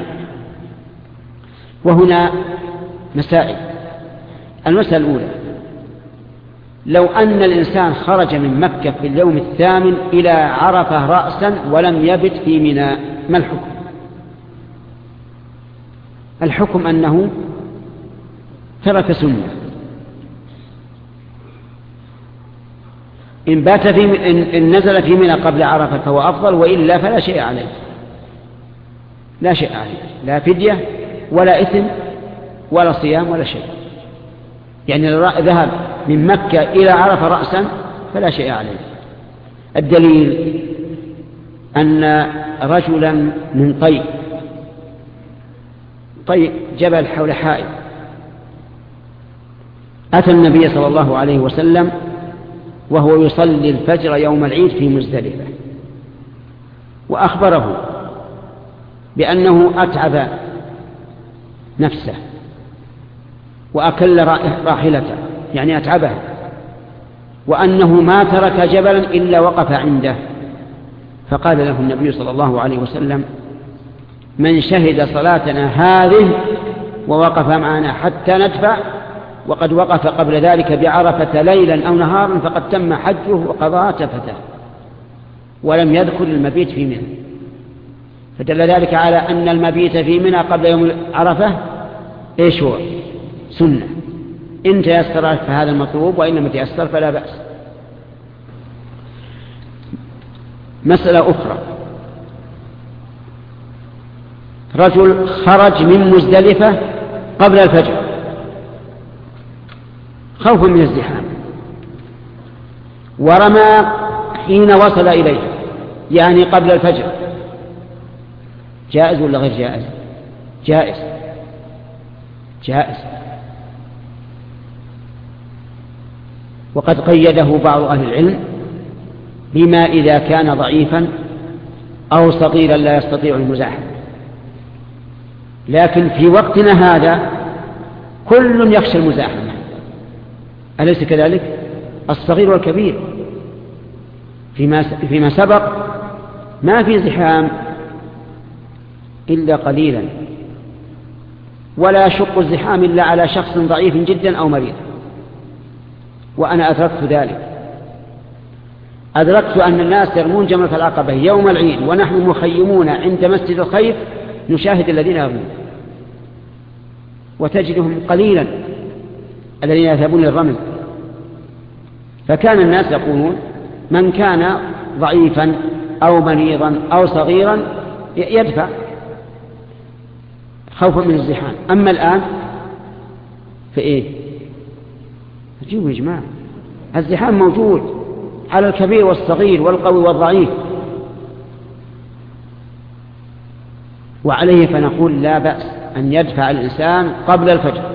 وهنا مسائل. المسألة الأولى: لو أن الإنسان خرج من مكة في اليوم 8 إلى عرفة رأسا ولم يبت في منى، ما الحكم؟ الحكم أنه ترك سنة. إن نزل في منى قبل عرفة فهو أفضل، وإلا فلا شيء عليه، لا شيء عليه، لا فدية ولا إثم ولا صيام ولا شيء. يعني لو ذهب من مكة إلى عرفة رأسا فلا شيء عليه. الدليل أن رجلا من طي جبل حول حائط أتى النبي صلى الله عليه وسلم وهو يصلي الفجر يوم العيد في مزدلفة، وأخبره بأنه أتعب نفسه وأكل راحلته، يعني أتعبها، وأنه ما ترك جبلا إلا وقف عنده. فقال له النبي صلى الله عليه وسلم: من شهد صلاتنا هذه ووقف معنا حتى ندفع، وقد وقف قبل ذلك بعرفة ليلا أو نهارا، فقد تم حجه وقضى تفته، ولم يذكر المبيت في منى. فدل ذلك على أن المبيت في منى قبل يوم عرفة إيش هو؟ سنة، إن تيسر فهذا المطلوب، وإن لم تيسر فلا بأس. مسألة أخرى، رجل خرج من مزدلفة قبل الفجر خوفا من الزحام، ورمى حين وصل إليه، يعني قبل الفجر، جائز ولا غير جائز؟ جائز، جائز. وقد قيده بعض أهل العلم بما إذا كان ضعيفا أو صغيرا لا يستطيع المزاحمة، لكن في وقتنا هذا كل يخشى المزاحمة، أليس كذلك؟ الصغير والكبير. فيما سبق ما في زحام إلا قليلا، ولا يشق الزحام إلا على شخص ضعيف جدا أو مريض، وأنا أدركت ذلك. أدركت أن الناس يرمون جمرة العقبة يوم العيد ونحن مخيمون عند مسجد الخيف نشاهد الذين يرمون، وتجدهم قليلا الذين يذهبون للرمي. فكان الناس يقولون من كان ضعيفا أو مريضا أو صغيرا يدفع خوفا من الزحام. أما الآن فإيه؟ أجيبوا يا جماعة، الزحام موجود على الكبير والصغير والقوي والضعيف، وعليه فنقول لا بأس أن يدفع الإنسان قبل الفجر،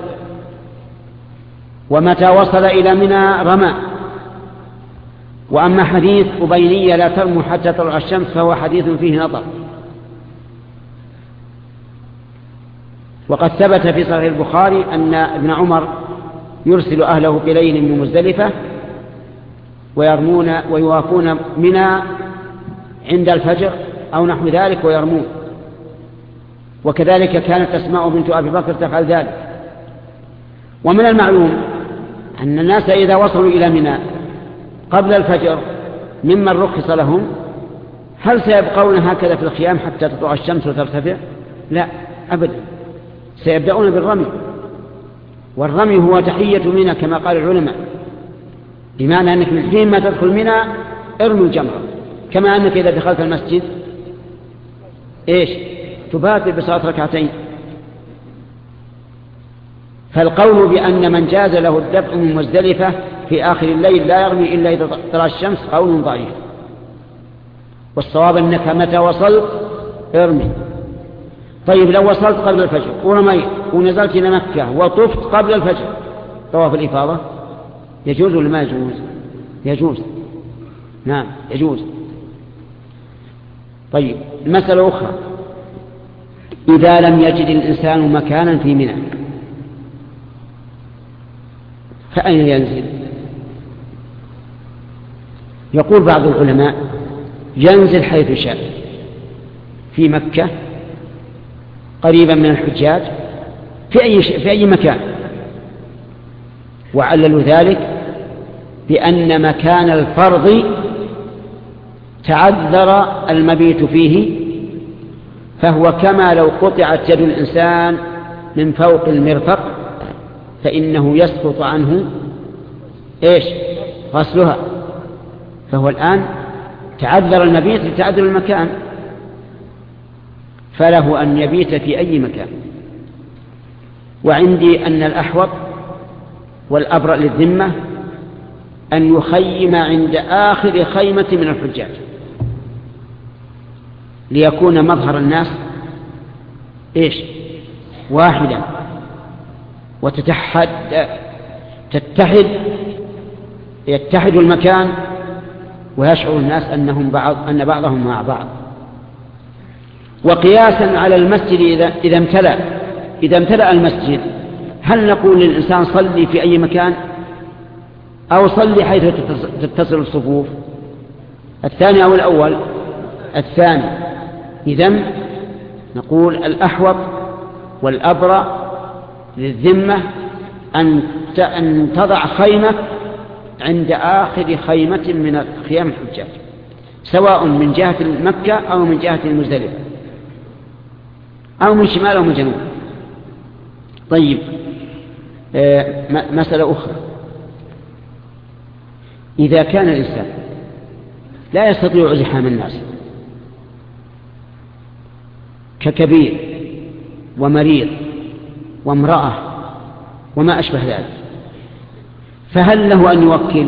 ومتى وصل إلى منى رمى. وأما حديث أبينية لا ترموا حتى تطلع الشمس فهو حديث فيه نظر. وقد ثبت في صحيح البخاري أن ابن عمر يرسل أهله بليل من مزدلفة ويرمون ويوافون منى عند الفجر أو نحو ذلك ويرمون، وكذلك كانت أسماء بنت أبي بكر تفعل ذلك. ومن المعلوم أن الناس إذا وصلوا إلى منى قبل الفجر ممن رخص لهم، هل سيبقون هكذا في الخيام حتى تطلع الشمس وترتفع؟ لا أبدا، سيبدأون بالرمي، والرمي هو تحية منى كما قال العلماء، بمعنى أنك من حين ما تدخل منى ارمي الجمرة، كما أنك إذا دخلت المسجد إيش تبادر بصلاة ركعتين. فالقول بأن من جاز له الدفع من مزدلفة في آخر الليل لا يرمي إلا إذا طلعت الشمس قول ضعيف، والصواب أنك متى وصلت ارمي. طيب لو وصلت قبل الفجر ورميت ونزلت إلى مكة وطفت قبل الفجر طواف الإفاضة يجوز ولا ما يجوز؟ يجوز، نعم يجوز. طيب مسألة أخرى، إذا لم يجد الإنسان مكانا في منى فأين ينزل؟ يقول بعض العلماء ينزل حيث شاء، في مكة قريبا من الحجاج في أي مكان، وعللوا ذلك بأن مكان الفرض تعذر المبيت فيه، فهو كما لو قطعت يد الإنسان من فوق المرفق فإنه يسقط عنه إيش غسلها، فهو الآن تعذر المبيت لتعذر المكان، فله أن يبيت في أي مكان. وعندي أن الأحوط والأبرأ للذمة أن يخيم عند آخر خيمة من الحجاج ليكون مظهر الناس إيش واحدا، يتحد المكان ويشعر الناس أن بعضهم مع بعض. وقياسا على المسجد إذا امتلأ المسجد، هل نقول للإنسان صلي في أي مكان أو صلي حيث تتصل الصفوف؟ الثاني أو الأول؟ الثاني. إذن نقول الأحوط والأبرأ للذمة أن تضع خيمة عند آخر خيمة من خيام الحجاج، سواء من جهة مكة أو من جهة المزدلفة أو من شمال أو من جنوب. طيب مسألة أخرى: إذا كان الإنسان لا يستطيع زحام الناس ككبير ومريض وامرأة وما أشبه ذلك، فهل له أن يوكل؟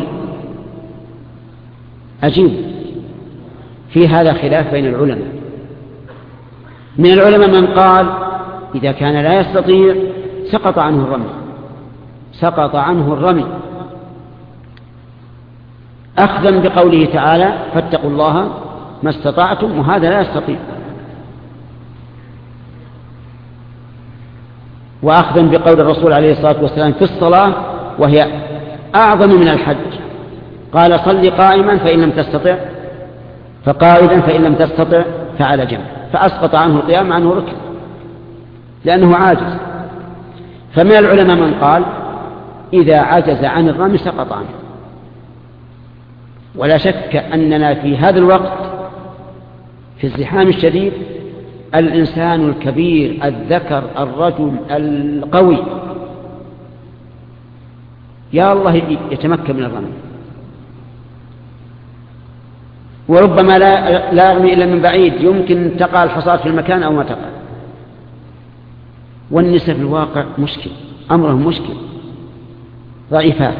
أجيب، في هذا خلاف بين العلماء. من العلماء من قال إذا كان لا يستطيع سقط عنه الرمي أخذا بقوله تعالى: فاتقوا الله ما استطعتم، وهذا لا يستطيع. وأخذا بقول الرسول عليه الصلاة والسلام في الصلاة وهي أعظم من الحج، قال: صل قائما فإن لم تستطع فقاعدا فإن لم تستطع فعلى جنب، فأسقط عنه القيام عنه ركن لأنه عاجز. فمن العلماء من قال إذا عجز عن الرمي سقط عنه. ولا شك أننا في هذا الوقت في الزحام الشديد الإنسان الكبير الذكر الرجل القوي يا الله يتمكن من الرمي، وربما لا يرمي إلا من بعيد، يمكن تقع الحصاة في المكان أو ما تقع. والنساء في الواقع مشكل، أمرهم مشكل، ضعيفات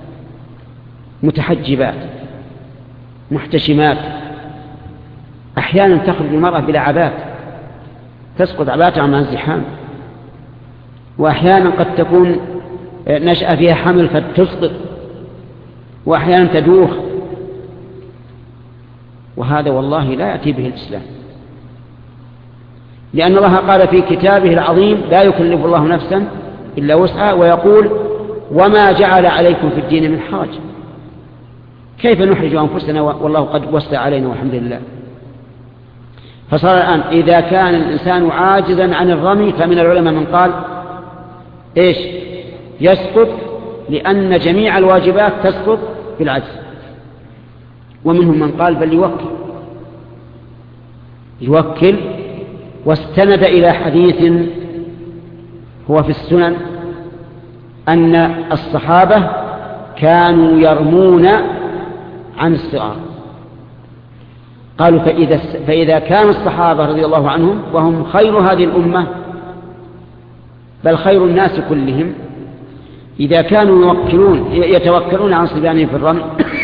متحجبات محتشمات، أحيانا تخرج المرأة بلا عبات تسقط عباتها عن الزحام، وأحيانا قد تكون نشأ فيها حمل فتسقط، وأحيانا تدوخ، وهذا والله لا يأتي به الإسلام، لأن الله قال في كتابه العظيم: لا يكلف الله نفسا إلا وسعها، ويقول: وما جعل عليكم في الدين من حرج. كيف نحرج أنفسنا والله قد وسع علينا والحمد لله؟ فصار الآن إذا كان الإنسان عاجزا عن الرمي فمن العلماء من قال إيش؟ يسقط، لأن جميع الواجبات تسقط بالعجز. ومنهم من قال بل يوكل، واستند إلى حديث هو في السنن أن الصحابة كانوا يرمون عن الصغار. قالوا فإذا كان الصحابة رضي الله عنهم وهم خير هذه الأمة بل خير الناس كلهم، إذا كانوا يتوكلون عن صبيانهم في الرمي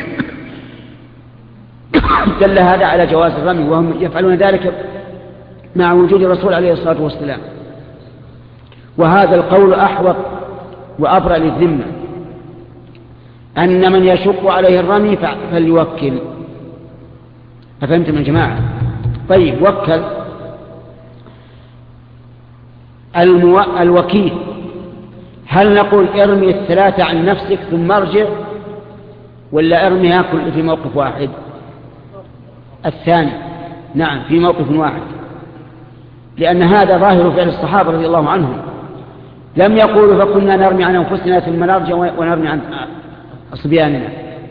دل هذا على جواز الرمي، وهم يفعلون ذلك مع وجود الرسول عليه الصلاة والسلام. وهذا القول أحوط وأبرأ للذمة، أن من يشق عليه الرمي فليوكل. أفهمتم يا جماعة؟ طيب، وكل الوكيل، هل نقول ارمي الثلاثة عن نفسك ثم ارجع، ولا ارميها كل في موقف واحد؟ الثاني، نعم، في موقف واحد، لأن هذا ظاهر فعل الصحابة رضي الله عنهم، لم يقولوا فكنا نرمي عن أنفسنا ثم نرجع ونرمي عن صبياننا.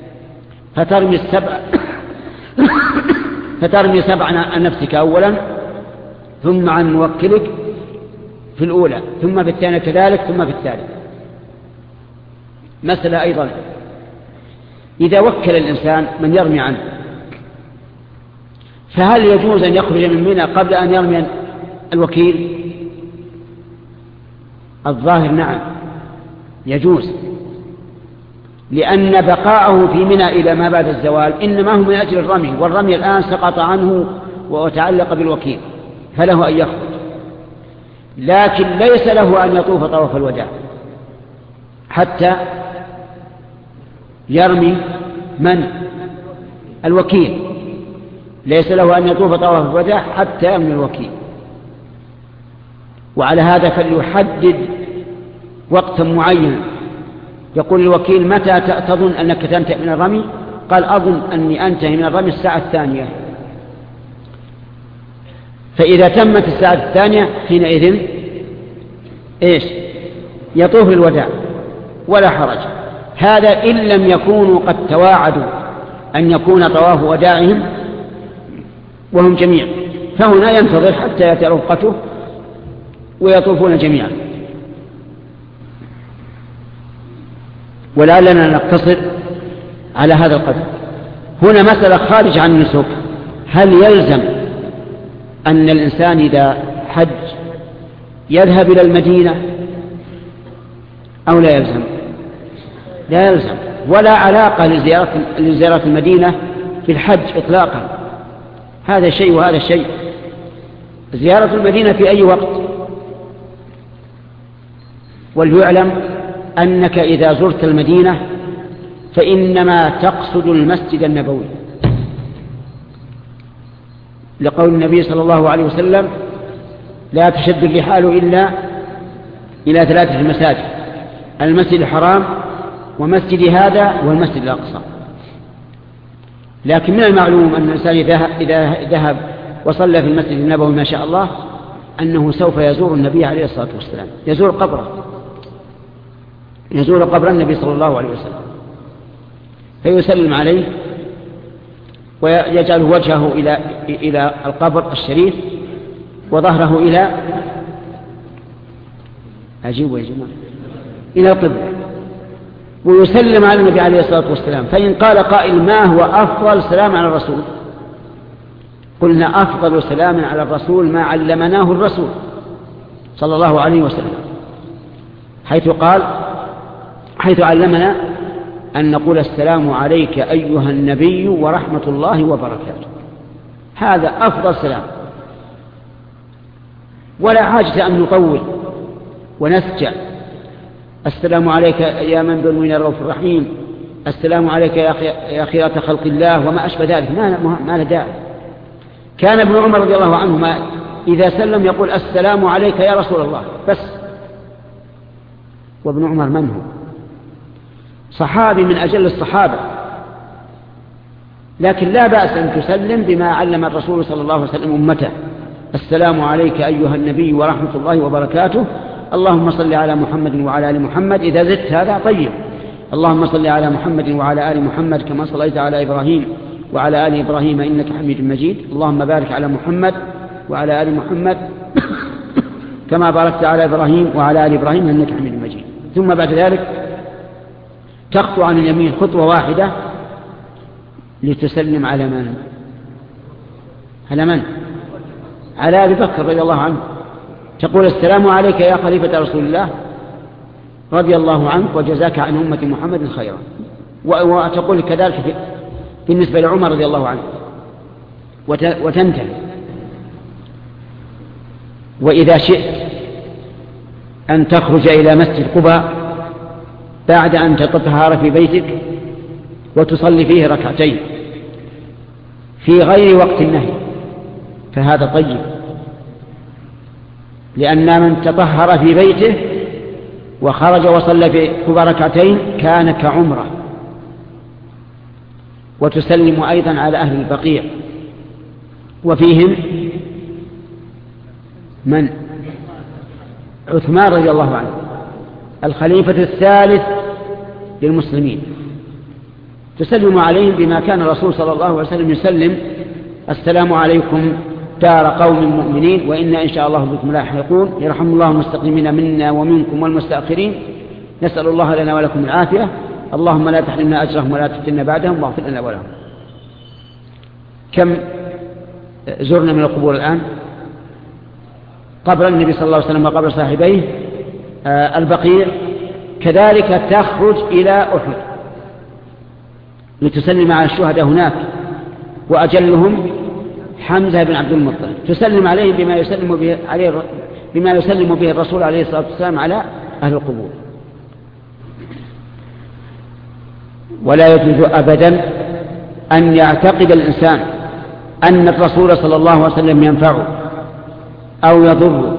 فترمي 7 عن نفسك أولا، ثم عن موكلك في الأولى، ثم في الثانية كذلك، ثم في الثالث. مسألة أيضا: إذا وكل الإنسان من يرمي عنه، فهل يجوز أن يخرج من منى قبل أن يرمي الوكيل؟ الظاهر نعم يجوز، لأن بقاءه في منى إلى ما بعد الزوال إنما هو من أجل الرمي، والرمي الآن سقط عنه وتعلق بالوكيل، فله أن يخرج، لكن ليس له أن يطوف طواف الوداع حتى يرمي من؟ الوكيل، ليس له أن يطوف طواف الوداع حتى يرمي الوكيل. وعلى هذا فليحدد وقتا معينا، يقول الوكيل: متى تظن أنك تنتهي من الرمي؟ قال: أظن أني أنتهي من الرمي الساعة 2. فإذا تمت الساعة 2 حينئذ إيش؟ يطوف الوداع ولا حرج. هذا إن لم يكونوا قد تواعدوا أن يكون طواف وداعهم وهم جميع، فهنا ينتظر حتى يأتي رفقته ويطوفون جميعا. ولعلنا نقتصر على هذا القدر. هنا مسألة خارج عن النسك: هل يلزم أن الإنسان إذا حج يذهب إلى المدينة أو لا يلزم؟ لا يلزم، ولا علاقة لزيارة المدينة في الحج إطلاقا. هذا شيء وهذا شيء. زيارة المدينة في أي وقت. وليعلم أنك إذا زرت المدينة فإنما تقصد المسجد النبوي، لقول النبي صلى الله عليه وسلم: لا تشد الرحال إلا إلى 3 مساجد: المسجد الحرام ومسجد هذا والمسجد الأقصى. لكن من المعلوم أن الإنسان إذا ذهب وصلى في المسجد النبوي ما شاء الله أنه سوف يزور النبي عليه الصلاة والسلام، يزور قبر النبي صلى الله عليه وسلم، فيسلم عليه ويجعل وجهه إلى القبر الشريف وظهره عجيب يا جماعة، إلى القبلة، ويسلم على النبي عليه الصلاة والسلام. فإن قال قائل: ما هو أفضل سلام على الرسول؟ قلنا: أفضل سلام على الرسول ما علمناه الرسول صلى الله عليه وسلم، حيث علمنا أن نقول: السلام عليك أيها النبي ورحمة الله وبركاته. هذا أفضل سلام، ولا حاجة أن نطول ونسجع: السلام عليك يا من بالمؤمنين الرؤوف الرحيم، السلام عليك يا خيرة خلق الله، وما أشبه ذلك. ما له داعي. كان ابن عمر رضي الله عنهما إذا سلم يقول: السلام عليك يا رسول الله، بس. وابن عمر من هو؟ صحابي من أجل الصحابة، لكن لا بأس أن تسلم بما علم الرسول صلى الله عليه وسلم أمته: السلام عليك أيها النبي ورحمة الله وبركاته، اللهم صل على محمد وعلى آل محمد. إذا زدت هذا طيب: اللهم صل على محمد وعلى آل محمد كما صليت على إبراهيم وعلى آل إبراهيم إنك حميد مجيد، اللهم بارك على محمد وعلى آل محمد كما باركت على إبراهيم وعلى آل إبراهيم إنك حميد مجيد. ثم بعد ذلك تخطو عن اليمين خطوة واحدة لتسلم على من؟ على أبي بكر رضي الله عنه. تقول: السلام عليك يا خليفة رسول الله رضي الله عنك وجزاك عن أمة محمد خيرا. وتقول كذلك بالنسبة لعمر رضي الله عنه، وتنتهي. وإذا شئت أن تخرج إلى مسجد قباء بعد أن تطهر في بيتك وتصلي فيه ركعتين في غير وقت النهي فهذا طيب، لأن من تطهر في بيته وخرج وصلى في قباء ركعتين كان كعمرة. وتسلم أيضا على أهل البقيع، وفيهم من؟ عثمان رضي الله عنه، الخليفة الثالث للمسلمين. تسلم عليهم بما كان الرسول صلى الله عليه وسلم يسلم: السلام عليكم دار قوم مؤمنين وإنا إن شاء الله بكم لاحقون، يرحم الله المستقيمين منا ومنكم والمستأخرين، نسأل الله لنا ولكم العافية، اللهم لا تحرمنا أجرهم ولا تفتنا بعدهم واغفر لنا ولهم. كم زرنا من القبور الآن؟ قبر النبي صلى الله عليه وسلم وقبر صاحبيه البقيع. كذلك تخرج إلى أحد لتسلم على الشهداء هناك، وأجلهم حمزة بن عبد المطلب، تسلم عليهم بما يسلم به الرسول عليه الصلاة والسلام على أهل القبور. ولا يجوز أبدا أن يعتقد الإنسان أن الرسول صلى الله عليه وسلم ينفعه أو يضره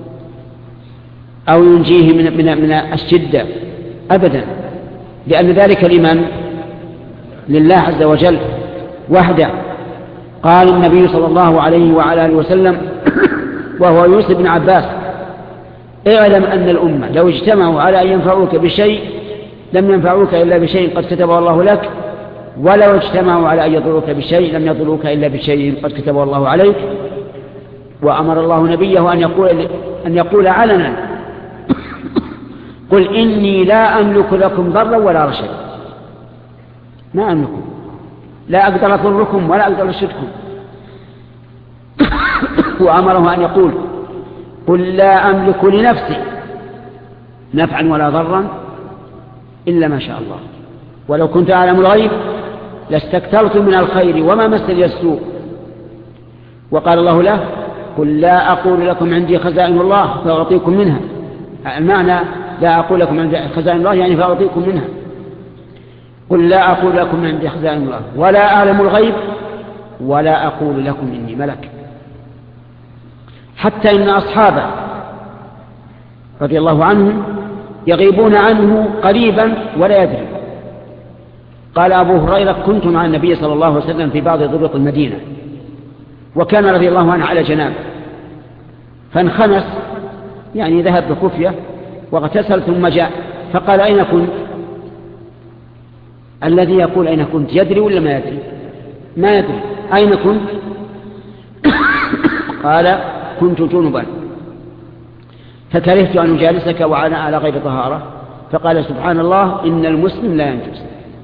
أو ينجيه من الشدة أبدا، لأن ذلك لمن؟ لله عز وجل وحده. قال النبي صلى الله عليه وعلى آله وسلم وهو يوصي ابن عباس: اعلم أن الأمة لو اجتمعوا على أن ينفعوك بشيء لم ينفعوك إلا بشيء قد كتبه الله لك، ولو اجتمعوا على أن يضروك بشيء لم يضروك إلا بشيء قد كتبه الله عليك. وأمر الله نبيه أن يقول علنا: قل إني لا أملك لكم ضرا ولا رشدا، ما أملكم، لا أقدر أضركم ولا أقدر أرشدكم. وأمره أن يقول قل لا أملك لنفسي نفعا ولا ضرا إلا ما شاء الله، ولو كنت أعلم الغيب لاستكثرت من الخير وما مسني السوء. وقال الله له قل لا أقول لكم عندي خزائن الله فأعطيكم منها، المعنى لا أقول لكم عندي خزائن الله يعني فأعطيكم منها. قل لا أقول لكم عندي خزائن الله ولا أعلم الغيب ولا أقول لكم إني ملك. حتى إن أصحابه رضي الله عنهم يغيبون عنه قريبا ولا يدري. قال أبو هريرة كنت مع النبي صلى الله عليه وسلم في بعض طرق المدينة، وكان رضي الله عنه على جنابه، فانخنس يعني ذهب بكفية واغتسل ثم جاء فقال أين كنت؟ الذي يقول أين كنت يدري ولا ما يدري؟ ما يدري. أين كنت؟ قال كنت جنبا فكرهت أن أجالسك وأنا على غير طهارة. فقال سبحان الله إن المسلم لا ينجس،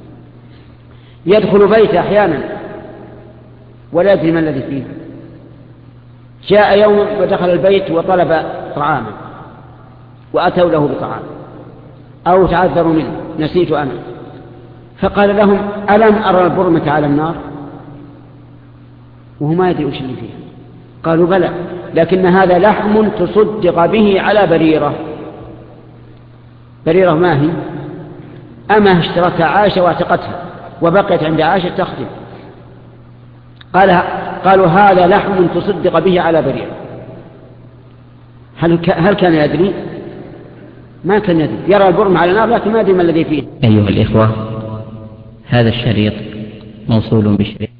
يدخل بيته أحيانا ولا يدري ما الذي فيه. جاء يوم ودخل البيت وطلب طعاما وأتوا له بطعام أو تعذروا منه، نسيت أنا، فقال لهم ألم أرى البرمة على النار؟ وهو ما يدري وش اللي فيه. قالوا بلى، لكن هذا لحم تصدق به على بريرة. بريرة ما هي؟ أما اشترتها عائشة واعتقتها وبقيت عند عائشة تخدم. قالوا هذا لحم تصدق به على بريرة. هل كان يدري؟ ما كان يدري، يرى البرم على النار لكن ما يدري ما الذي فيه. أيها الإخوة، هذا الشريط موصول بشريط